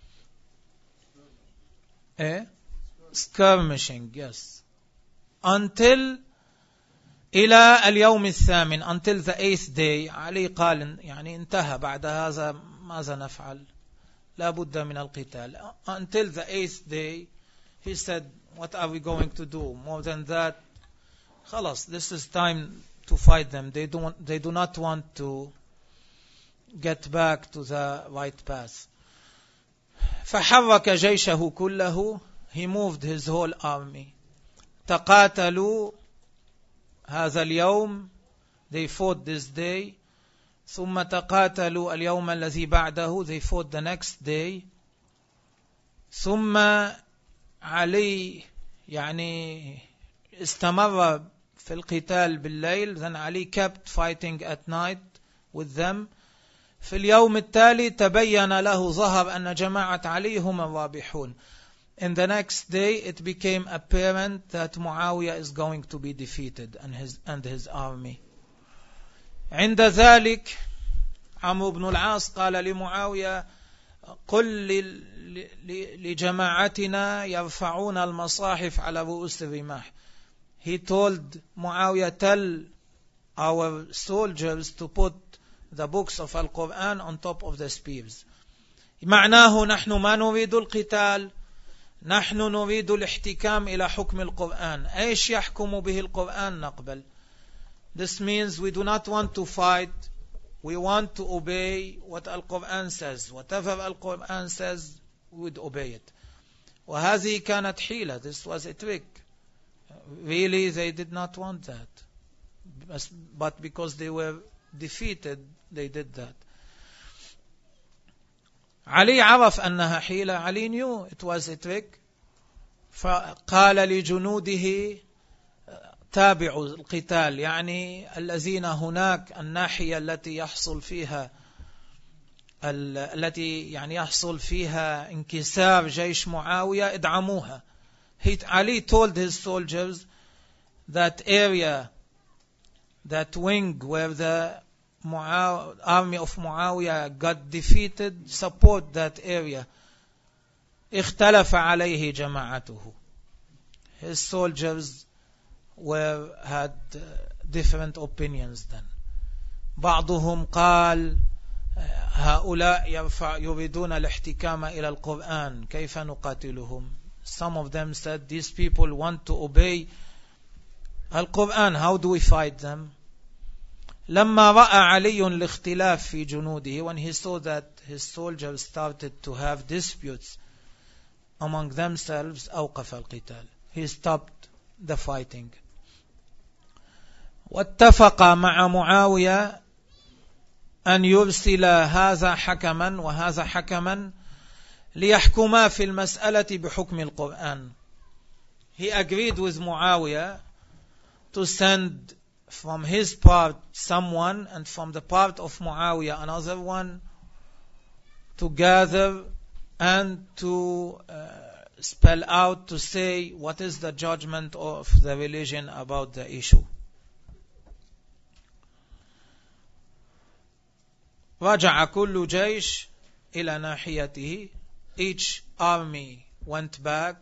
Skirmishing, yes. Until إلى اليوم الثامن, until the 8th day. علي قال يعني انتهى بعد هذا ماذا نفعل؟ لا بد من القتال. Until the 8th day he said, what are we going to do? More than that, خلاص, this is time to fight them. They do not want to get back to the right path. فحرك جيشه كله. He moved his whole army. تقاتلوا هذا اليوم. They fought this day. ثم تقاتلوا اليوم الذي بعده. They fought the next day. ثم علي يعني استمر في القتال بالليل. Then Ali kept fighting at night with them. في اليوم التالي تبين له ظهر أن جماعة علي هم الرابحون. In the next day it became apparent that Muawiyah is going to be defeated and his army. عند ذلك عمرو بن العاص قال لمعاوية قل لجماعتنا يرفعون المصاحف على رؤوس الرماح. He told Muawiyah, tell our soldiers to put the books of Al-Quran on top of the spears. معناه نحن ما نريد القتال، نحن نريد الاحتكام إلى حكم القرآن. ايش يحكم به القرآن نقبل. This means we do not want to fight. We want to obey what Al-Quran says. Whatever Al-Quran says, we would obey it. وهذه كانت حيلة. This was a trick. Really, they did not want that. But because they were defeated, they did that. علي عرف أنها حيلة. علي knew it was a trick. فقال لجنوده تابعوا القتال، يعني الذين هناك الناحية التي يحصل فيها انكسار جيش معاوية ادعموها. Ali told his soldiers that area, that wing where the army of Muawiyah got defeated, support that area. اختلف عليه جماعته. His soldiers had different opinions then. بعضهم قال هؤلاء يريدون الاحتكام إلى القرآن كيف نقاتلهم. Some of them said these people want to obey Al-Quran, how do we fight them? لما رأى علي الاختلاف في جنوده, when he saw that his soldiers started to have disputes among themselves, أوقف القتال. He stopped the fighting. واتفق مع معاوية أن يرسل هذا حكما وهذا حكما ليحكما في المسألة بحكم القرآن. He agreed with Muawiyah to send from his part someone and from the part of Muawiyah another one to gather and to spell out to say what is the judgment of the religion about the issue. رجع كل جيش إلى ناحيته. Each army went back.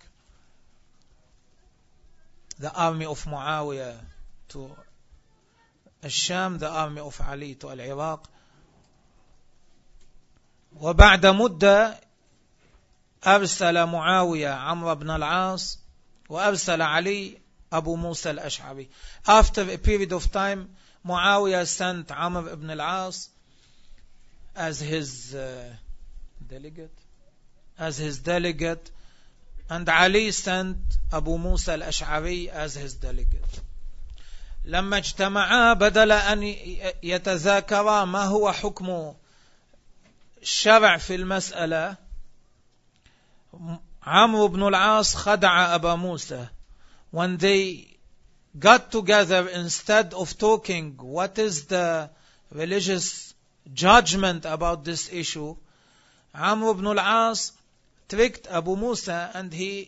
The army of Muawiyah to الشام, the army of Ali to العراق. وبعد مدة أرسل معاوية عمرو بن العاص وأرسل علي أبو موسى الأشعري. After a period of time, Muawiyah sent Amr ibn al-As as his delegate, and Ali sent Abu Musa al-Ash'ari as his delegate. لما اجتمعا بدل أن يتذاكرا ما هو حكم الشرع في المسألة، عمرو بن العاص خدع أبا موسى. When they got together, instead of talking what is the religious judgment about this issue, Amr ibn al-As tricked Abu Musa, and he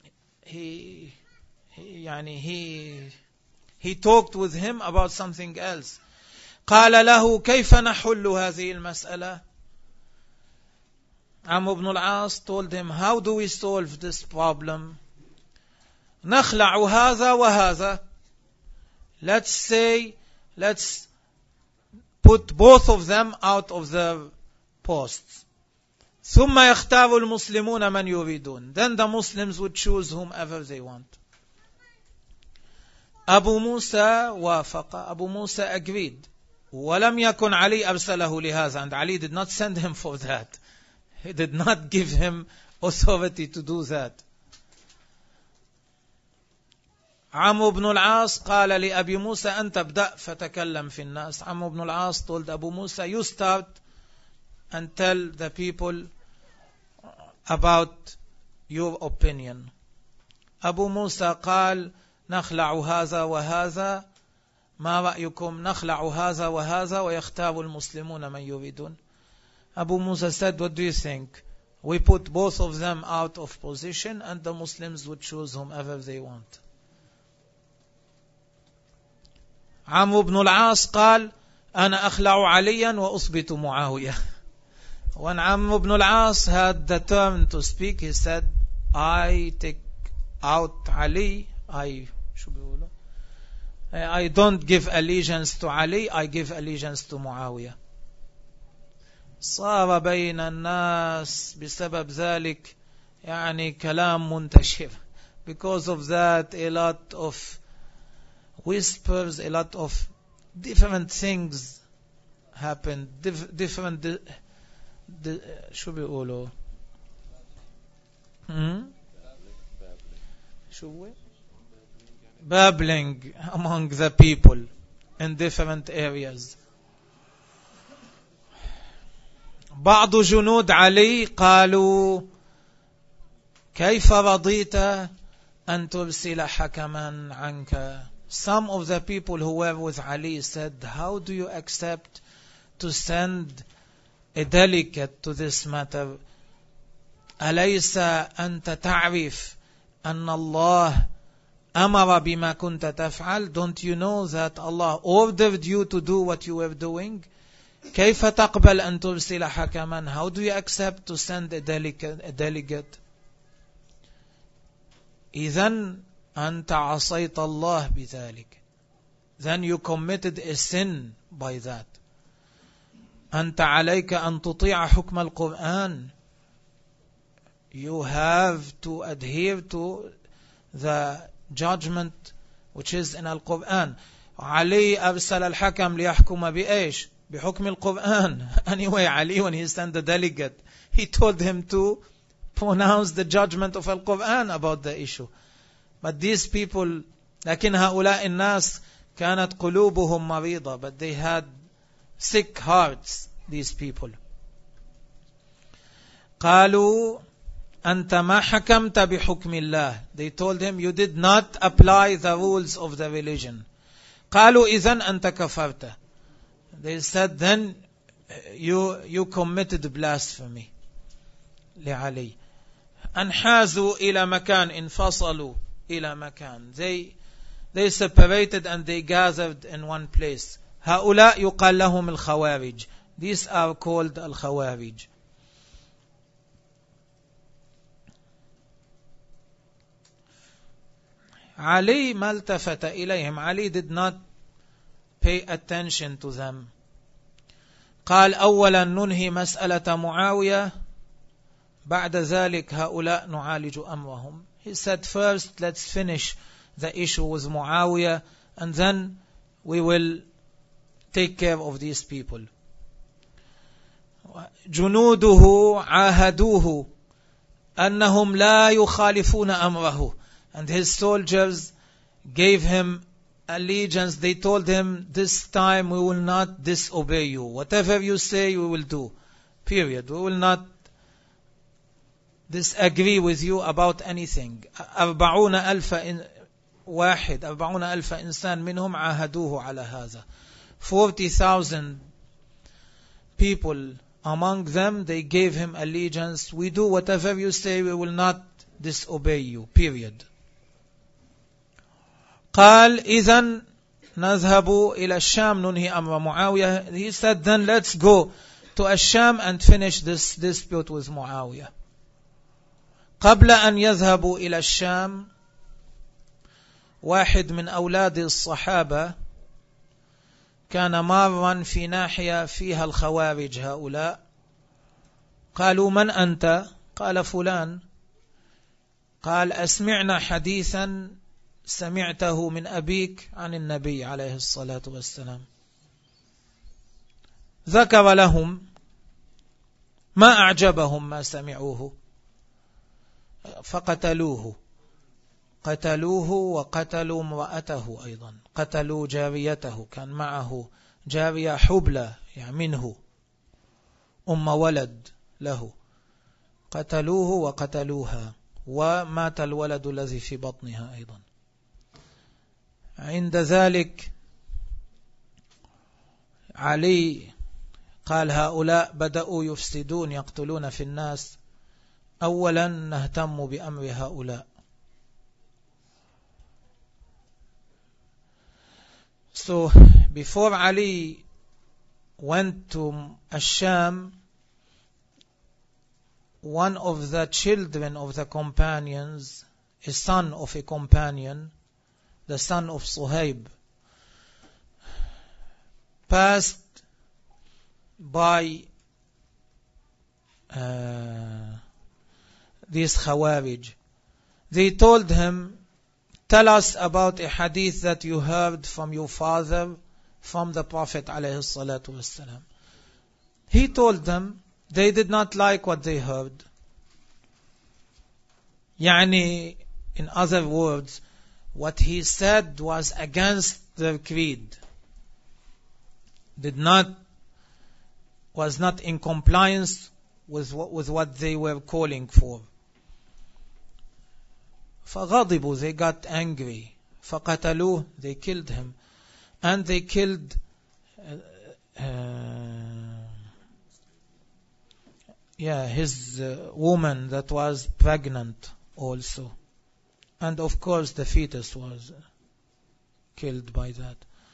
talked with him about something else. قال له كيف نحل هذه المسألة. Amr ibn al-As told him, how do we solve this problem? نخلع هذا وهذا. Let's put both of them out of their posts. ثم يختار المسلمون من يريدون. Then the Muslims would choose whomever they want. Abu Musa وافق. Abu Musa agreed. ولم يكن علي أرسله لهذا. And Ali did not send him for that. He did not give him authority to do that. عمرو بن العاص قال لأبي موسى أنت ابدأ فتكلم في الناس. عمرو بن العاص told Abu Musa, you start and tell the people about your opinion. Abu Musa قال نخلع هذا وهذا ما رأيكم نخلع هذا وهذا ويختار المسلمون من يريدون. Abu Musa said, what do you think? We put both of them out of position and the Muslims would choose whomever they want. عمرو بن العاص قال أنا أخلع عليا وأثبت معاوية. When Amr ibn al-As had the turn to speak, he said, I take out Ali, I don't give allegiance to Ali, I give allegiance to Muawiyah. صار بين الناس بسبب ذلك كلام منتشر. Because of that, a lot of whispers, a lot of different things happened, different شو بيقولوا babbling among the people in different areas. بعض جنود علي قالوا كيف رضيت أن ترسل حكما عنك. Some of the people who were with Ali said, how do you accept to send a delegate to this matter? أليس أنت تعرف أن الله أمر بما كنت تفعل. Don't you know that Allah ordered you to do what you were doing? كيف تقبل أن ترسل حكما. How do you accept to send a delegate? إذن أنت عصيت الله بذلك. Then you committed a sin by that. أنت عليك أن تطيع حكم القرآن. You have to adhere to the judgment which is in القرآن. علي أرسل الحكم ليحكم بإيش؟ بحكم القرآن. Anyway, Ali, when he sent the delegate, he told him to pronounce the judgment of القرآن about the issue. But these people, لكن هؤلاء الناس كانت قلوبهم مريضة, but they had sick hearts, these people. قالوا أنت ما حكمت بحكم الله. They told him, you did not apply the rules of the religion. قالوا إذن أنت كفرت. They said, then you committed blasphemy. لعلي. انحازوا إلى مكان انفصلوا إلى مكان. They separated and they gathered in one place. هؤلاء يقال لهم الخوارج. These are called الخوارج. Ali ما التفت إليهم. Ali did not pay attention to them. قال أولا ننهي مسألة معاوية بعد ذلك هؤلاء نعالج أمرهم. He said first let's finish the issue with Muawiyah and then we will take care of these people. جنوده عاهدوه أنهم لا يخالفون أمره. And his soldiers gave him allegiance. They told him, this time we will not disobey you. Whatever you say, we will do. Period. We will not disagree with you about anything. 40,000 إنسان منهم عاهدوه على هذا. 40,000 people among them, they gave him allegiance. We do whatever you say, we will not disobey you. Period. قال إذن نذهب إلى الشام ننهي أمر معاوية. He said then let's go to Asham and finish this dispute with Muawiyah. قبل أن يذهبوا إلى الشام واحد من أولاد الصحابة كان مارا في ناحية فيها الخوارج هؤلاء. قالوا من أنت؟ قال فلان. قال أسمعنا حديثا سمعته من أبيك عن النبي عليه الصلاة والسلام. ذكر لهم ما أعجبهم ما سمعوه فقتلوه. قتلوه وقتلوا امرأته أيضا. قتلوا جاريته، كان معه جارية حبلى يعني منه أم ولد له. قتلوه وقتلوها ومات الولد الذي في بطنها أيضا. عند ذلك علي قال هؤلاء بدأوا يفسدون يقتلون في الناس، أولا نهتم بأمر هؤلاء. So before Ali went to Asham, one of the children of the companions, a son of a companion, the son of Suhaib, passed by these Khawarij. They told him, tell us about a hadith that you heard from your father, from the Prophet ﷺ. He told them. They did not like what they heard. Yani, in other words, what he said was against their creed. Was not in compliance with what they were calling for. فغضبوا, they got angry. فقتلوه, they killed him. And they killed his woman that was pregnant also. And of course the fetus was killed by that.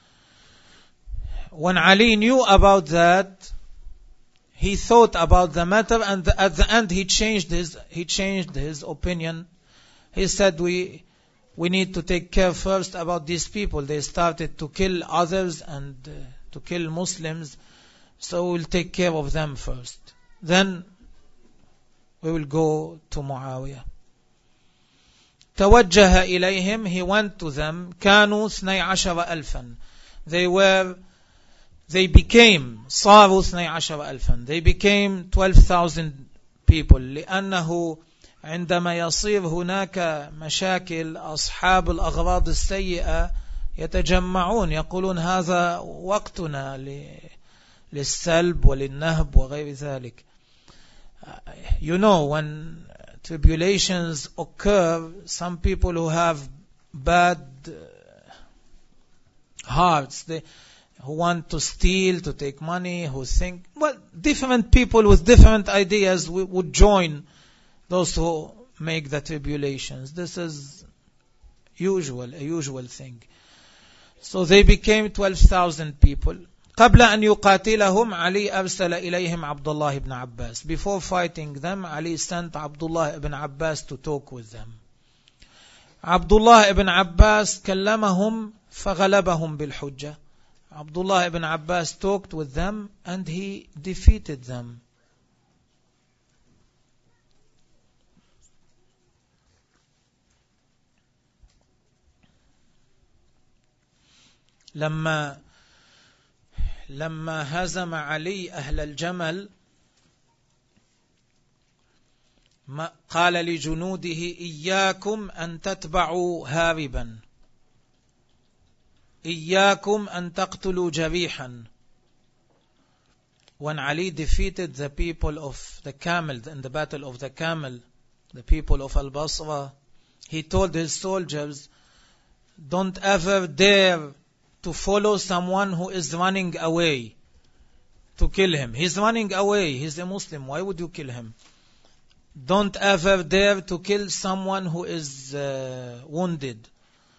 When Ali knew about that, he thought about the matter, and at the end he changed his opinion. He said, we need to take care first about these people. They started to kill others and to kill Muslims, so we'll take care of them first. Then we will go to Muawiyah. توجه إليهم, he went to them. كانوا 12,000. They became صاروا 12,000. They became 12,000 people. لأنه عندما يصير هناك مشاكل أصحاب الأغراض السيئة يتجمعون يقولون هذا وقتنا للسلب وللنهب وغير ذلك. You know, when tribulations occur, some people who have bad hearts, who want to steal, to take money, who think, different people with different ideas would join those who make the tribulations. This is a usual thing. So they became 12,000 people. قبل أن يقاتلهم علي أرسل إليهم عبد الله ibn Abbas. Before fighting them, Ali sent Abdullah ibn Abbas to talk with them. Abdullah ibn Abbas كلمهم فغلبهم بالحجة. Abdullah ibn Abbas talked with them and he defeated them. لما هزم علي أهل الجمل قال لجنوده إياكم أن تتبعوا هاربا إياكم أن تقتلوا جريحا. When Ali defeated the people of the Camel in the battle of the Camel, the people of Al-Basra, he told his soldiers, don't ever dare to follow someone who is running away to kill him. He's running away. He's a Muslim. Why would you kill him? Don't ever dare to kill someone who is wounded.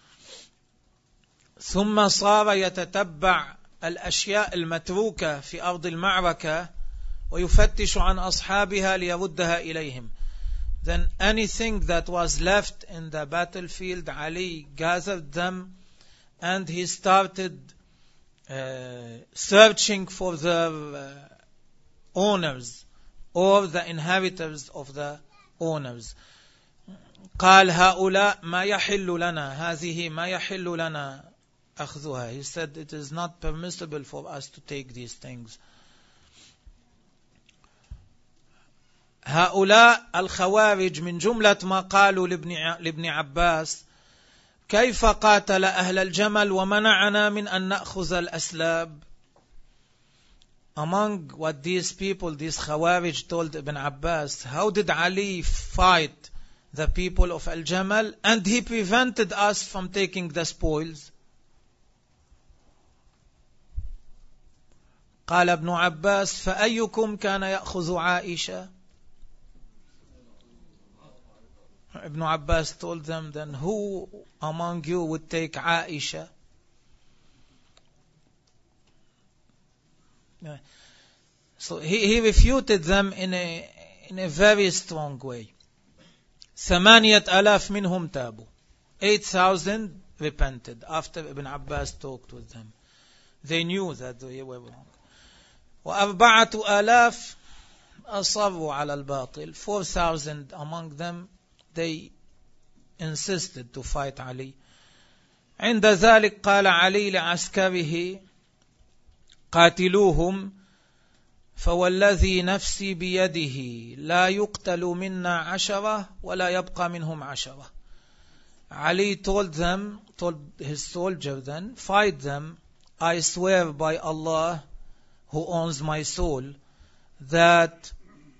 ثم صار يتتبع الأشياء المتروكة في أرض المعركة ويفتش عن أصحابها ليردها إليهم. Then anything that was left in the battlefield, Ali gathered them and he started searching for the owners or the inheritors of the owners. قال هؤلاء ما يحل لنا هذه ما يحل لنا أخذها. He said it is not permissible for us to take these things. هؤلاء الخوارج من جملة ما قالوا لابن عباس كيف قاتل أهل الجمل ومنعنا من أن نأخذ الأسلاب. Among what these people, these Khawarij, told Ibn Abbas, how did Ali fight the people of Al-Jamal and he prevented us from taking the spoils? قال ابن عباس فأيكم كان يأخذ عائشة. Ibn Abbas told them, then who among you would take Aisha? So he refuted them in a very strong way. 8,000 منهم تابوا. 8,000 repented after Ibn Abbas talked with them. They knew that they were wrong. و4,000 أصروا على الباطل. 4,000 among them, they insisted to fight Ali. عند ذلك قال علي لعسكره قاتلوهم فوالذي نفسي بيده لا يقتل منا 10 ولا يبقى منهم 10. Ali told his soldier then, fight them. I swear by Allah who owns my soul that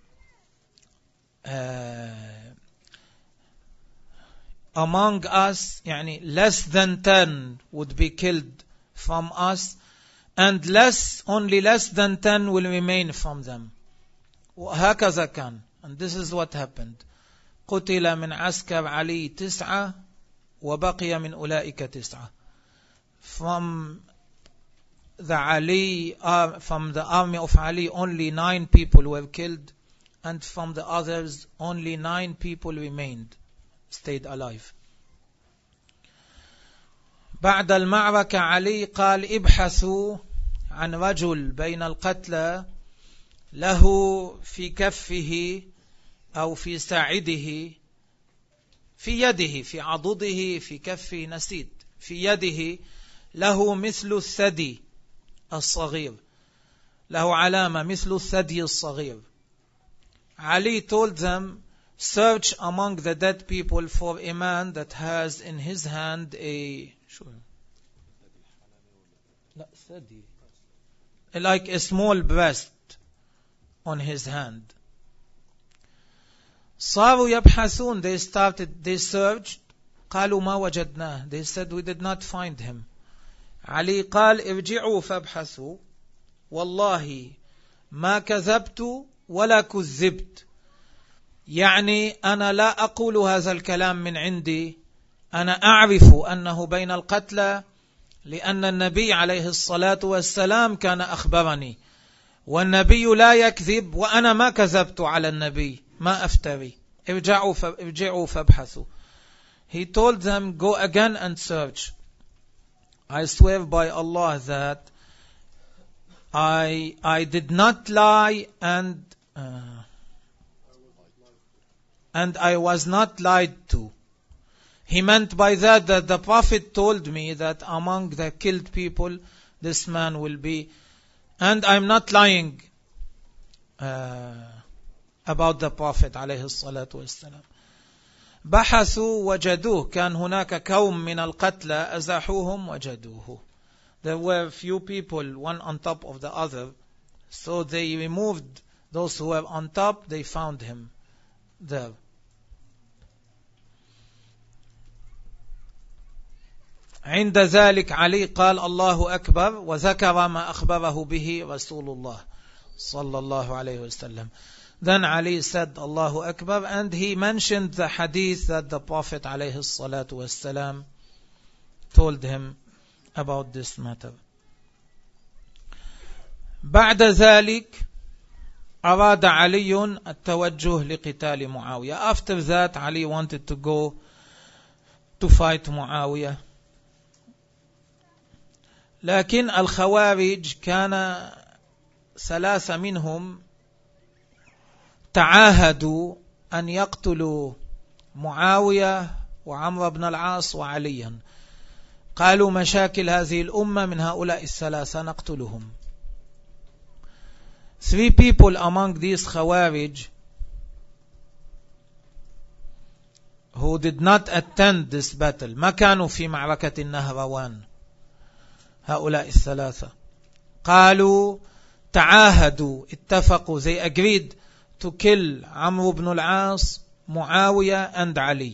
among us, less than 10 would be killed from us, and only less than 10 will remain from them. وهكذا كان. And this is what happened. قتل من عسكر علي 9 وبقي من أولئك 9. From the army of Ali, only 9 people were killed, and from the others, only 9 people remained, stayed alive. بعد المعركة علي قال ابحثوا عن رجل بين القتلى له في كفه أو في ساعده في يده في عضده في كفه نسيت في يده له مثل الثدي الصغير له علامة مثل الثدي الصغير. Ali told them, search among the dead people for a man that has in his hand like a small breast on his hand. صاروا يبحثون, they searched. قالوا ما وجدناه, they said we did not find him. علي قال ارجعوا فابحثوا والله ما كذبت ولا كذبت. يعني أنا لا أقول هذا الكلام من عندي، أنا أعرف أنه بين القتلى، لأن النبي عليه الصلاة والسلام كان أخبرني، والنبي لا يكذب، وأنا ما كذبت على النبي، ما أفتري. ارجعوا فابحثوا. He told them, go again and search. I swear by Allah that I did not lie and I was not lied to. He meant by that the Prophet told me that among the killed people, this man will be, and I'm not lying about the Prophet عليه الصلاة والسلام. بحثوا وجدوه، كان هناك كوم من القتلى أزاحوهم وجدوه. There were few people, one on top of the other, so they removed those who were on top, they found him there. عند ذلك علي قال الله أكبر، وذكر ما أخبره به رسول الله صلى الله عليه وسلم. Then Ali said Allahu Akbar, and he mentioned the hadith that the Prophet عليه الصلاة والسلام told him about this matter. بعد ذلك أراد علي التوجه لقتال معاوية. After that Ali wanted to go to fight معاوية، لكن الخوارج كان 3 منهم تعاهدوا أن يقتلوا معاوية وعمرو بن العاص وعليا. قالوا مشاكل هذه الأمة من هؤلاء 3 نقتلهم. 3 people among these Khawarij who did not attend this battle، ما كانوا في معركة النهروان، هؤلاء 3 قالوا تعاهدوا، اتفقوا، they agreed to kill عمرو بن العاص، معاوية and علي.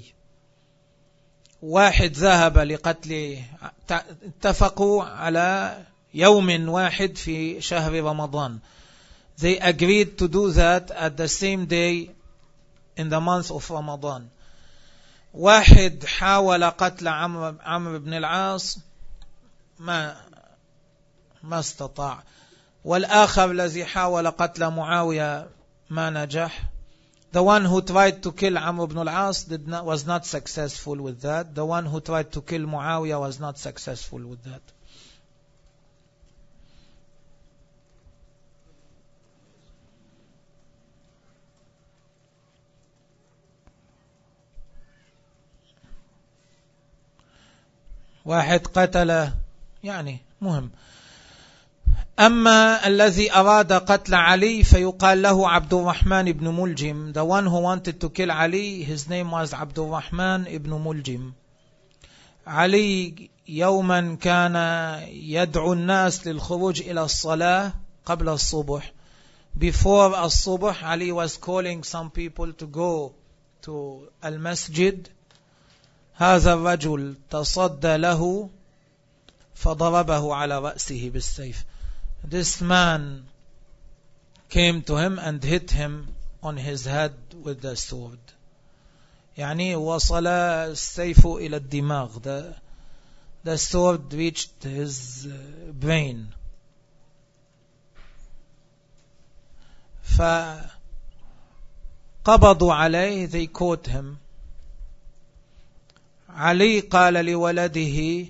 واحد ذهب لقتل، اتفقوا على يوم واحد في شهر رمضان. They agreed to do that at the same day in the month of Ramadan. واحد حاول قتل عمرو بن العاص، ما استطاع. والآخر الذي حاول قتل معاوية ما نجح. The one who tried to kill Amr ibn al-As was not successful with that. The one who tried to kill Muawiyah was not successful with that. واحد قتل، يعني مهم. أما الذي أراد قتل علي فيقال له عبد الرحمن ibn ملجم. The one who wanted to kill Ali, his name was عبد الرحمن ibn ملجم. علي يوما كان يدعو الناس للخروج إلى الصلاة قبل الصبح. Before الصبح, Ali was calling some people to go to المسجد. هذا الرجل تصدى له فضربه على رأسه بالسيف. This man came to him and hit him on his head with the sword. يعني وصل السيف إلى الدماغ. The sword reached his brain. فقبضوا عليه, they caught him. علي قال لولده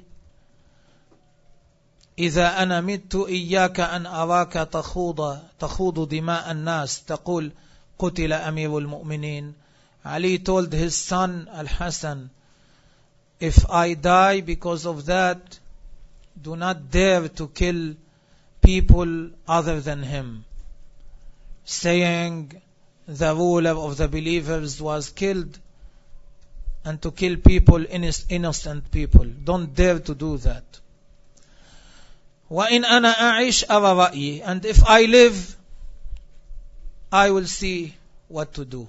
إذا أنا مت إياك أن أراك تخوض دماء الناس تقول قتل أمير المؤمنين. Ali told his son Al-Hasan, if I die because of that, do not dare to kill people other than him, saying the ruler of the believers was killed, and to kill people, innocent people. Don't dare to do that. وَإِنْ أَنَا أَعِشْ أَرَى رَأْيِي, and if I live, I will see what to do.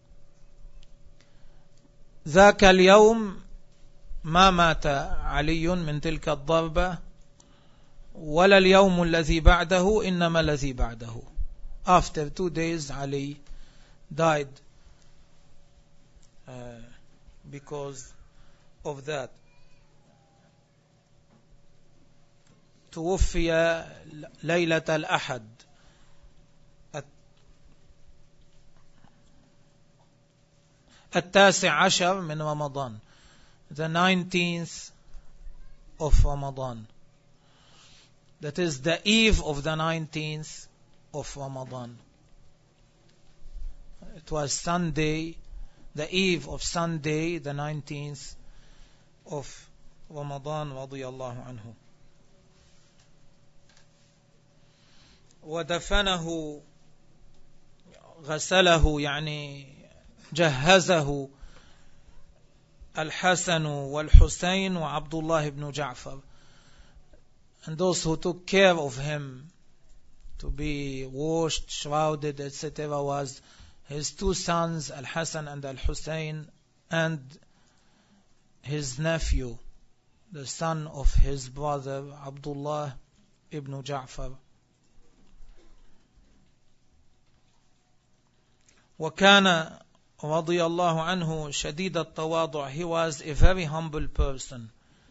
ذاك اليوم ما مات علي من تلك الضربة ولا اليوم الذي بعده إنما الذي بعده. After 2 days Ali died because of that. توفي ليلة الأحد التاسع من رمضان, the 19th of Ramadan. That is the eve of the 19th of Ramadan. It was Sunday, the eve of Sunday, the 19th of Ramadan, radiyallahu anhu. ودفنه غسله يعني جهزه الحسن والحسين وعبد الله بن جعفر. And those who took care of him to be washed, shrouded, etc. was his two sons, Al-Hasan and Al-Hussein, and his nephew, the son of his brother, Abdullah ibn Ja'far. وكان رضي الله عنه شديد التواضع. He was a very humble person.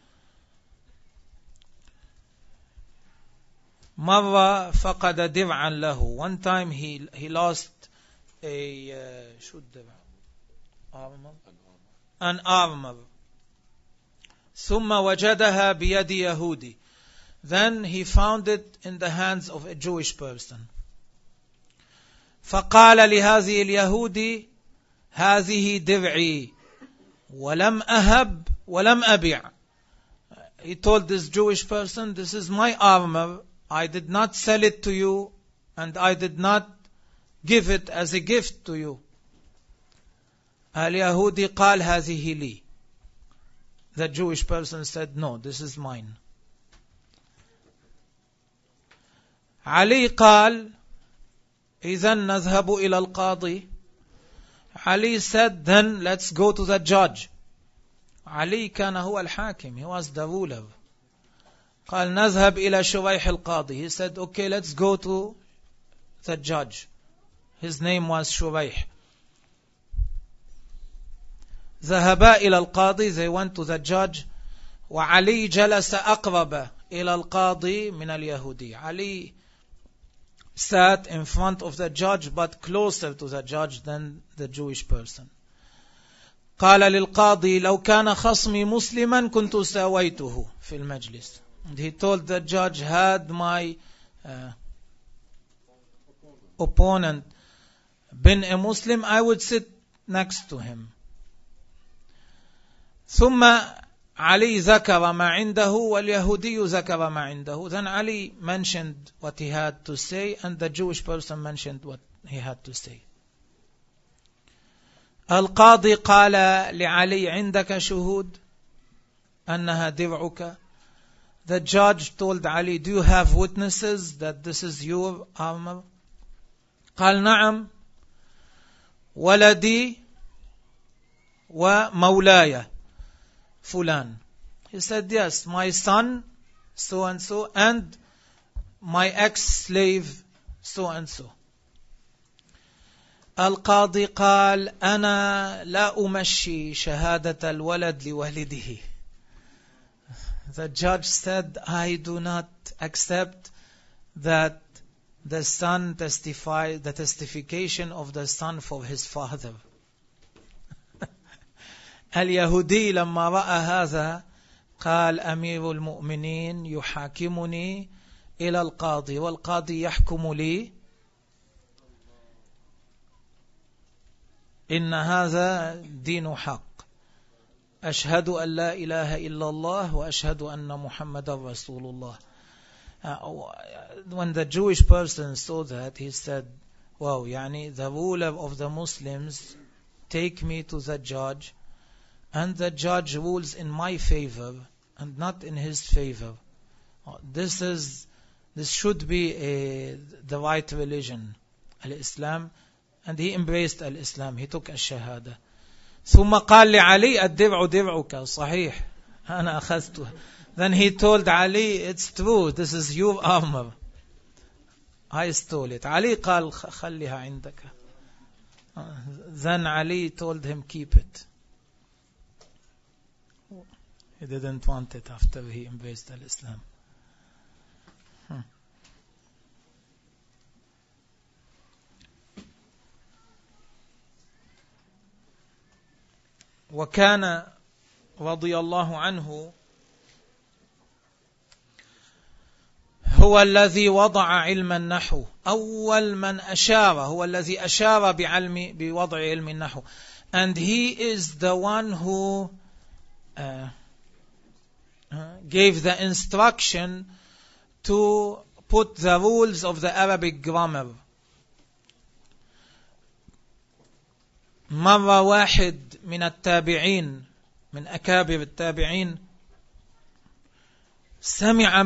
مرة فقد درعا له. One time he lost an armor. ثم وجدها بيد يهودي. Then he found it in the hands of a Jewish person. فقال لهذه اليهودي هذه درعي ولم أهب ولم أبيع. He told this Jewish person, this is my armor, I did not sell it to you and I did not give it as a gift to you. اليهودي قال هذه لي. The Jewish person said, no, this is mine. علي قال إذن نذهب إلى القاضي. Ali said, then let's go to the judge. Ali كان هو الحاكم, he was the ruler. قال نذهب إلى شريح القاضي. He said, okay, let's go to the judge. His name was شريح. ذهبا إلى القاضي. They went to the judge. وعلي جلس أقرب إلى القاضي من اليهودي. Ali sat in front of the judge but closer to the judge than the Jewish person. قال للقاضي لو كان خصمي مسلما كنت ساويته في المجلس. And he told the judge, had my opponent been a Muslim, I would sit next to him. ثم Ali ذكر ما عنده واليهودي ذكر ما عنده. Then Ali mentioned what he had to say and the Jewish person mentioned what he had to say. القاضي قال لعلي عندك شهود أنها درعك. The judge told Ali, do you have witnesses that this is your armor? قال نعم ولدي ومولاي فلان. He said, yes, my son so and so and my ex-slave so and so. القاضي قال أنا لا أمشي شهادة الولد لوالده. The judge said, I do not accept that the son testify, the testification of the son for his father. اليهودي لما رأى هذا قال أمير المؤمنين يحاكمني إلى القاضي والقاضي يحكم لي إن هذا دين حق أشهد أن لا إله إلا الله وأشهد أن محمد رسول الله. When the Jewish person saw that, he said, wow, يعني the ruler of the Muslims take me to the judge and the judge rules in my favor and not in his favor. This should be the right religion, Al-Islam. And he embraced Al-Islam. He took الشهادة. ثم قال لعلي الدرع درعك صحيح أنا أخذته. Then he told Ali, it's true, this is your armor. I stole it. Ali قال خليها عندك. Then Ali told him, keep it. He didn't want it after he embraced Islam. وكان رضي الله عنه هو الذي وضع علم النحو. أول من أشار، هو الذي أشار بوضع علم النحو. And he is the one who gave the instruction to put the rules of the Arabic grammar. مرة واحد من التابعين، من أكابر التابعين، سمع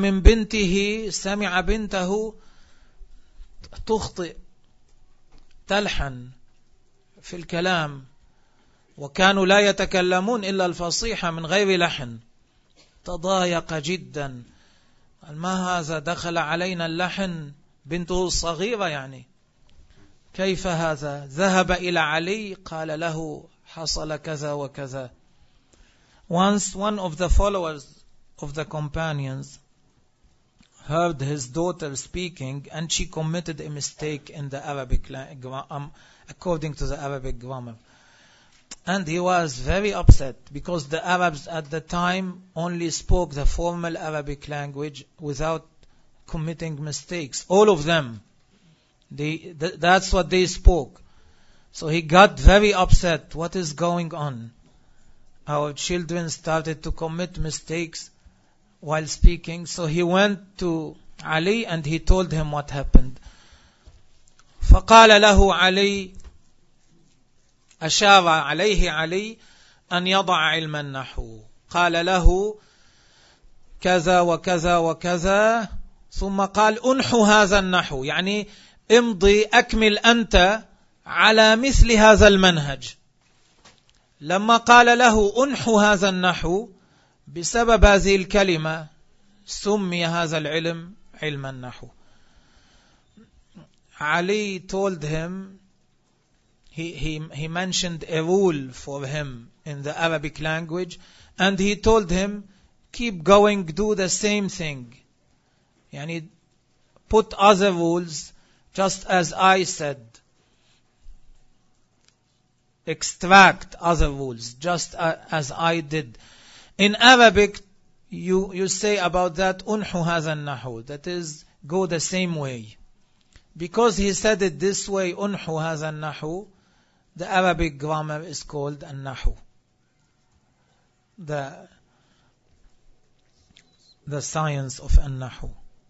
بنته تخطئ، تلحن في الكلام، وكانوا لا يتكلمون إلا الفصيحة من غير لحن. تضايق جدا، ما هذا، دخل علينا اللحن، بنته الصغيرة يعني، كيف هذا؟ ذهب إلى علي قال له حصل كذا وكذا. Once one of the followers of the companions heard his daughter speaking and she committed a mistake in the Arabic according to the Arabic grammar. And he was very upset because the Arabs at the time only spoke the formal Arabic language without committing mistakes. All of them. That's what they spoke. So he got very upset. What is going on? Our children started to commit mistakes while speaking. So he went to Ali and he told him what happened. فقال له علي، أشار عليه علي أن يضع علم النحو. قال له كذا وكذا وكذا، ثم قال أنحو هذا النحو، يعني امضي أكمل أنت على مثل هذا المنهج. لما قال له أنحو هذا النحو، بسبب هذه الكلمة سمي هذا العلم علم النحو. Ali told him, he mentioned a rule for him in the Arabic language, and he told him, keep going, do the same thing. Yani, put other rules, just as I said. Extract other rules, just as I did. In Arabic, you say about that, unhu hadha nahu, that is, go the same way. Because he said it this way, unhu hadha nahu, the Arabic grammar is called an-nahu. The science of an-nahu.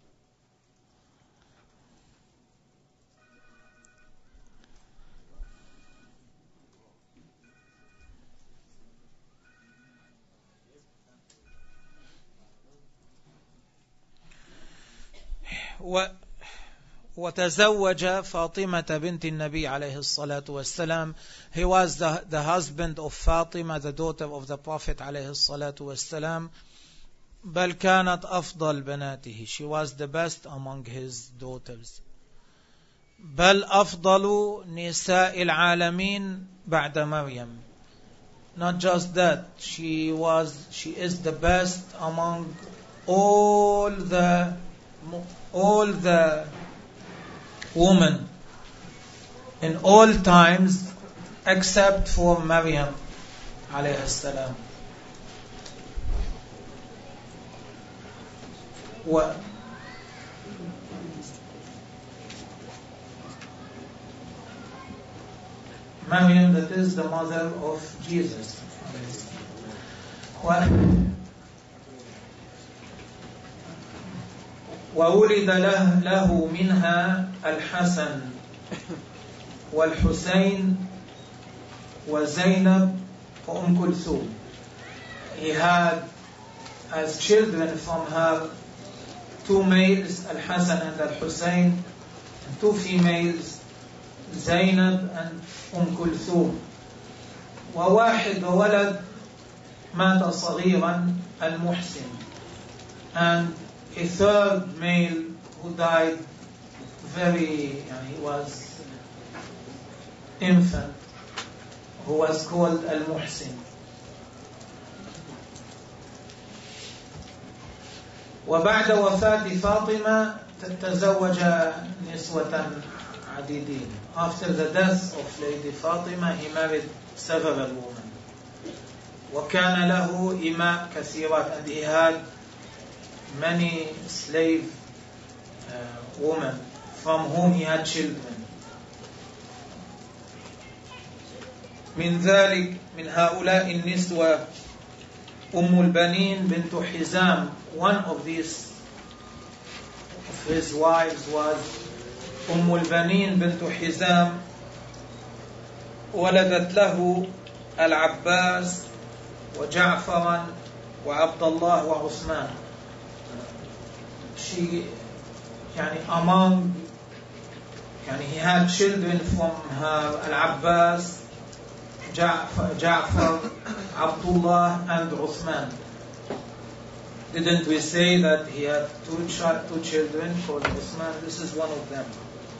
وتزوج فاطمة بنت النبي عليه الصلاة والسلام. He was the husband of Fatima, the daughter of the Prophet عليه الصلاة والسلام. بل كانت أفضل بناته. She was the best among his daughters. بل أفضل نساء العالمين بعد مريم. Not just that, she is the best among all the women in all times except for Maryam alayhi salam. Maryam, that is the mother of Jesus. وولد له منها الحسن والحسين وزينب وأم كلثوم. He had as children from her 2 males, Al-Hasan and Al-Husayn, and 2 females, Zainab and Kulthum. وواحد ولد مات صغيرا المحسن, and a 3rd male who died he was infant, who was called Al-Muhsin. وبعد وفاة فاطمة تزوج نسوة عديدين. After the death of Lady Fatima, he married several women. وكان له إماء كثيرات, and he had many slave women from whom he had children. من ذلك من هؤلاء النسوة أم البنين بنت حزام. One of these of his wives was أم البنين بنت حزام. ولدت له العباس وجعفرا وعبد الله وعثمان. She he had children from her Al-Abbas, Ja'far, Abdullah and Uthman. Didn't we say that he had two children called Uthman? This is one of them.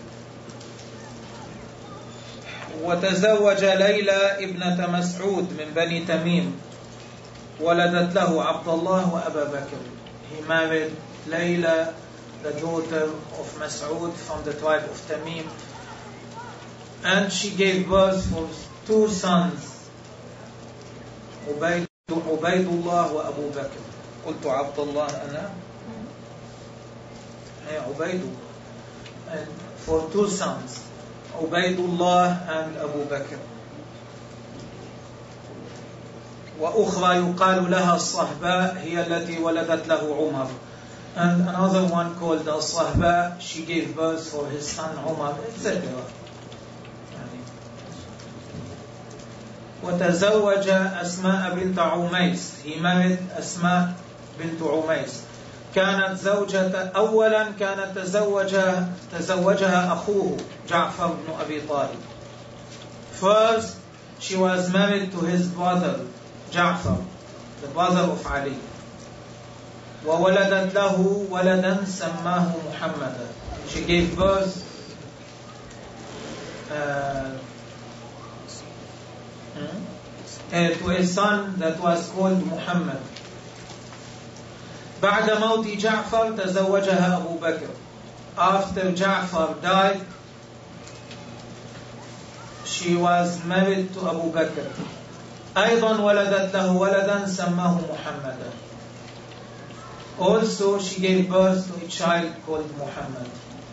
وتزوج ليلى ابنة مسعود من بني تميم. ولدت له عبد الله وأبا بكر. He married Layla, the daughter of Mas'ud from the tribe of Tamim, and she gave birth for two sons, عبيد الله وأبو بكر. قلت عبد الله أنا عبيد الله. And for two sons, عبيد الله and أبو بكر. وأخرى يقال لها الصهباء, هي التي ولدت له عمر. And another one called Al-Sahba, she gave birth for his son Umar, etc. وتزوج أسماء بنت عميس. He married أسماء بنت عميس. كانت أولا كانت تزوجها أخوه جعفر بن أبي طالب. First, she was married to his brother Ja'far, the brother of Ali. وولدت له ولدا سماه محمدا. She gave birth to a son that was called Muhammad. بعد موت جعفر تزوجها أبو بكر. After Ja'far died, she was married to Abu Bakr. أيضا ولدت له ولدا سماه محمدا. Also she gave birth to a child called Muhammad.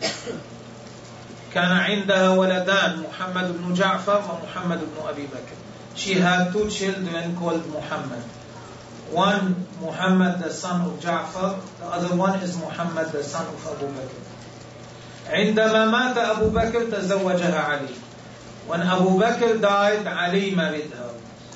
كان عندها ولدان, محمد بن جعفر ومحمد بن أبي بكر. She had two children called Muhammad. One Muhammad, the son of Ja'far, the other one is Muhammad, the son of Abu Bakr. عندما مات أبو بكر تزوجها علي. When Abu Bakr died, Ali married her.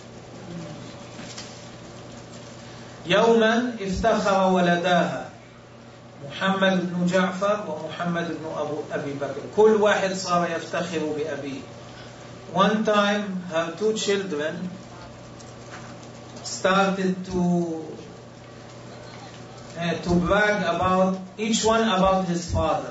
يوما افتخر ولداها محمد بن جعفر ومحمد بن أبي بكر. كل واحد صار يفتخر بأبيه. One time her two children started to brag about each one about his father.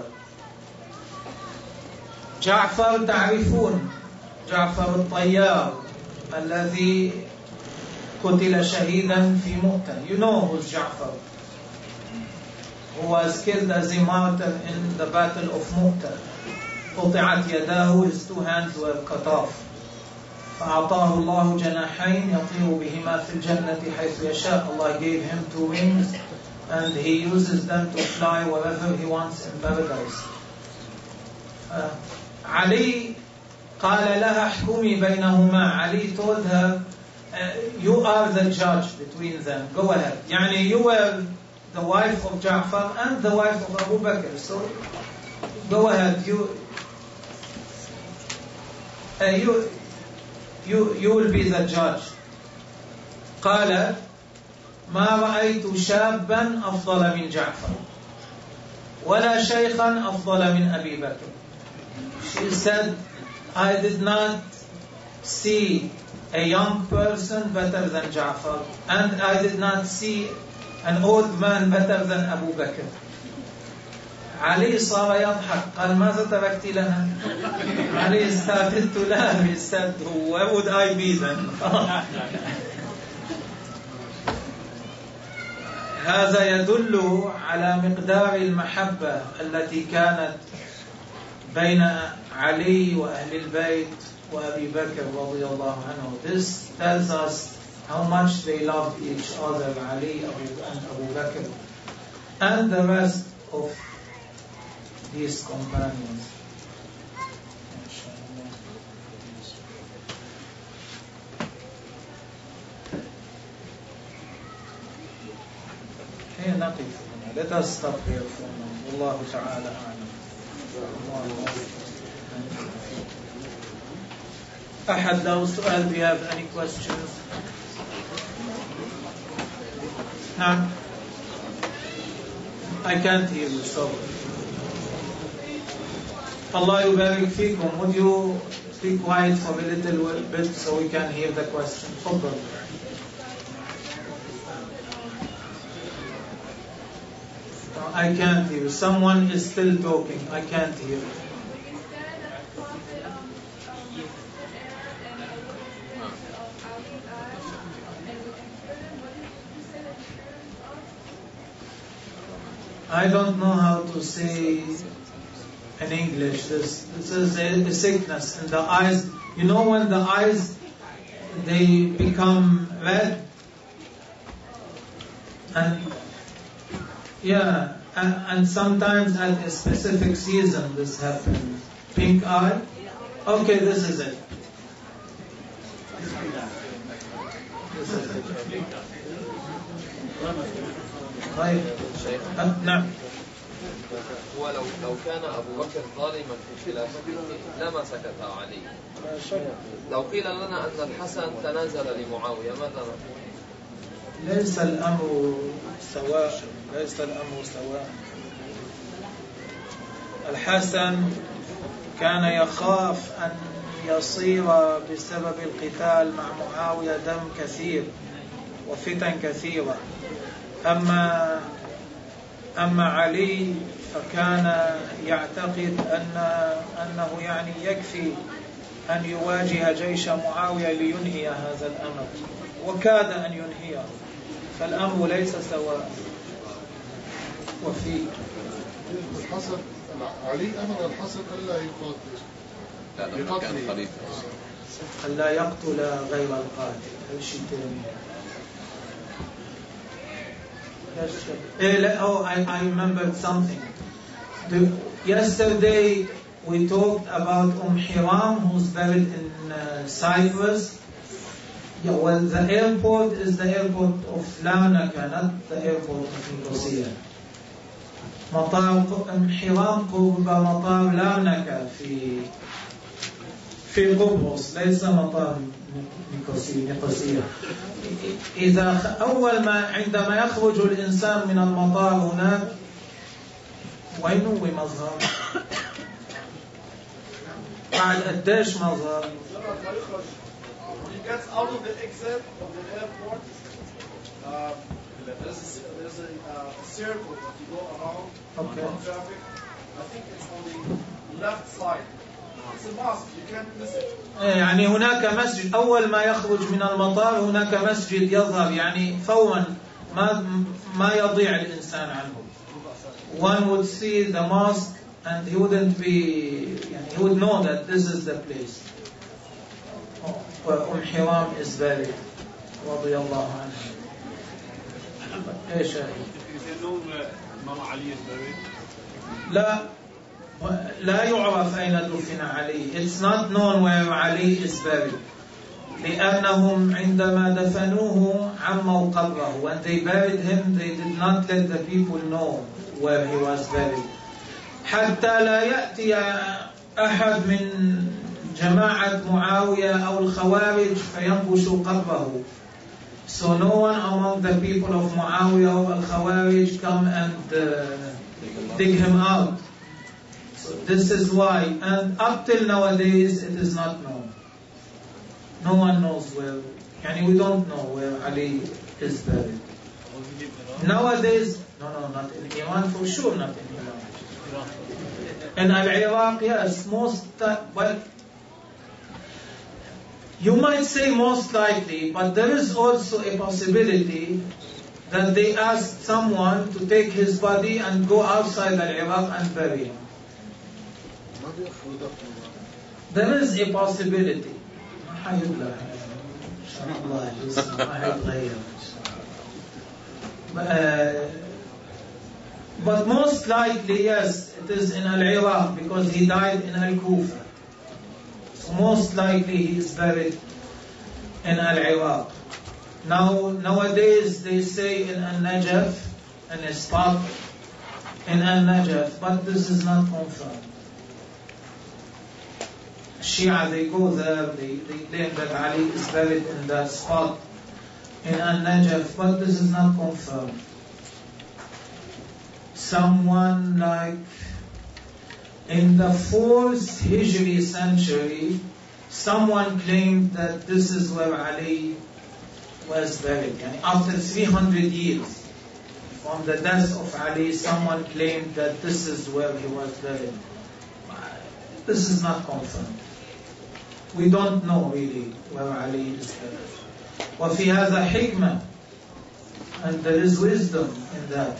جعفر تعرفون, جعفر الطيار الذي قتل شهيدا في مؤتة. You know who's Ja'far, who was killed as a martyr in the battle of Mu'tah. قطعت يداه, his two hands were cut off. فأعطاه الله جناحين يطير بهما في الجنة حيث يشاء. Allah gave him two wings and he uses them to fly wherever he wants in paradise. Ali قال لها احكمي بينهما. Ali told her, you are the judge between them, go ahead. يعني you were the wife of Ja'far and the wife of Abu Bakr, so go ahead, you will be the judge. قال ما رأيت شابا أفضل من جعفر ولا شيخا أفضل من أبي بكر. She said, I did not see a young person better than Ja'far, and I did not see an old man better than Abu Bakr. Ali صار يضحك. قال ماذا تركت لنا؟ Ali started to laugh. He said, where would I be then? هذا يدل على مقدار المحبة التي كانت بين علي وأهل البيت وأبي بكر رضي الله عنه. This tells us how much they loved each other, Ali and Abu Bakr and the rest of these companions. Let us stop here for now. Wallahu ta'ala a'lam. أحد له سؤال? Do you have any questions? نعم. I can't hear you, so Allah yubarik fikum. Would you be quiet for a little bit so we can hear the question? تفضل. I can't hear. Someone is still talking. I can't hear. I don't know how to say in English. This is a sickness in the eyes. You know when the eyes, they become red? And yeah, and sometimes at a specific season this happens. Pink eye? Okay, this is it. This is it. طيب. نعم.
هو لو كان أبو بكر ظالما في خلافته لما سكت علي. لو قيل لنا أن الحسن تنازل لمعاوية ماذا نقول؟
ليس الأمر سواء. ليس الأمر سواء. الحسن كان يخاف أن يصير بسبب القتال مع معاوية دم كثير وفتن كثيرة. أما علي فكان يعتقد أنه يعني يكفي أن يواجه جيش معاوية لينهي هذا الأمر، وكاد أن ينهيه، فالأمر ليس سواء. وفي
الحسن علي أمر الحسن ألا يقاتل،
ألا يقتل غير القاتل. هذا شيء ثاني. I remembered something. Yesterday we talked about Hiram, who's buried in Cyprus. Yeah, well, the airport is the airport of Larnaca, not the airport of Nicosia. مطار حرام قرب مطار لارنكا في قبرص، ليس مطار نيقوسيا. إذا عندما يخرج الإنسان من المطار هناك، وين هو مظهر؟ بعد قديش مظهر؟
He gets out of the exit of the airport. There's a circle that you go around on traffic. I think it's on the left side. It's a mosque. You can't miss it.
يعني هناك مسجد. أول ما يخرج من المطار هناك مسجد يظهر، يعني فورا ما يضيع الإنسان عنه. One would see the mosque and he wouldn't be, he would know that this is the place where Hiram is buried رضي الله عنه. ايش لا يعرف أين دفن علي. It's not known where Ali is buried. لأنهم عندما دفنوه عموا قبره. When they buried him, they did not let the people know where he was buried. حتى لا يأتي أحد من جماعة معاوية أو الخوارج فينبشوا قبره. So no one among the people of Muawiyah or Al-Khawarij come and dig him out. So this is why, and up till nowadays it is not known. No one knows where, we don't know where Ali is buried. Nowadays, no, not in Iran, for sure not in Iran. In Al-Iraq, yes, you might say most likely, but there is also a possibility that they asked someone to take his body and go outside Iraq and bury him. There is a possibility. But most likely, yes, it is in Iraq because he died in Al-Kufa. So most likely he is buried in Iraq. Nowadays they say in Al-Najaf, in a spot in Al-Najaf, but this is not confirmed. Shia, they go there, they claim that Ali is buried in that spot in Al-Najaf, but this is not confirmed. Someone like in the 4th Hijri century, someone claimed that this is where Ali was buried. And after 300 years from the death of Ali, someone claimed that this is where he was buried. This is not confirmed. We don't know really where Ali is buried. وفي هذا حكمة, and there is wisdom in that.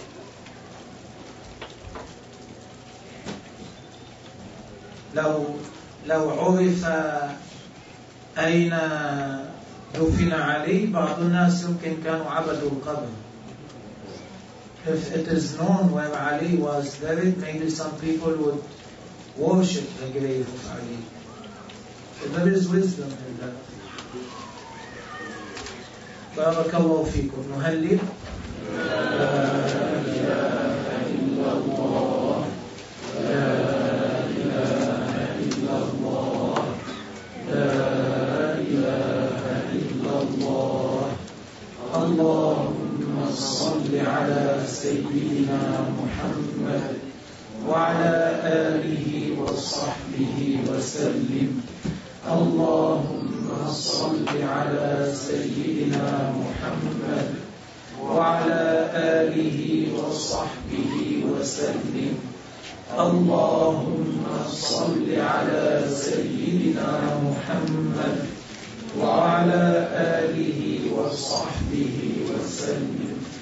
لو عرف أين دفن علي, بعض الناس يمكن كانوا عبدوا القبر. If it is known where Ali was buried, maybe some people would worship the grave of Ali. So there is wisdom in that. بارك الله فيكم. نهلل. لا إله إلا الله. لا إله إلا الله. لا إله إلا الله. اللهم صل على سيدنا محمد وعلى آله وصحبه وسلم. اللهم صل على سيدنا محمد وعلى آله وصحبه وسلم. اللهم صل على سيدنا محمد وعلى آله وصحبه وسلم.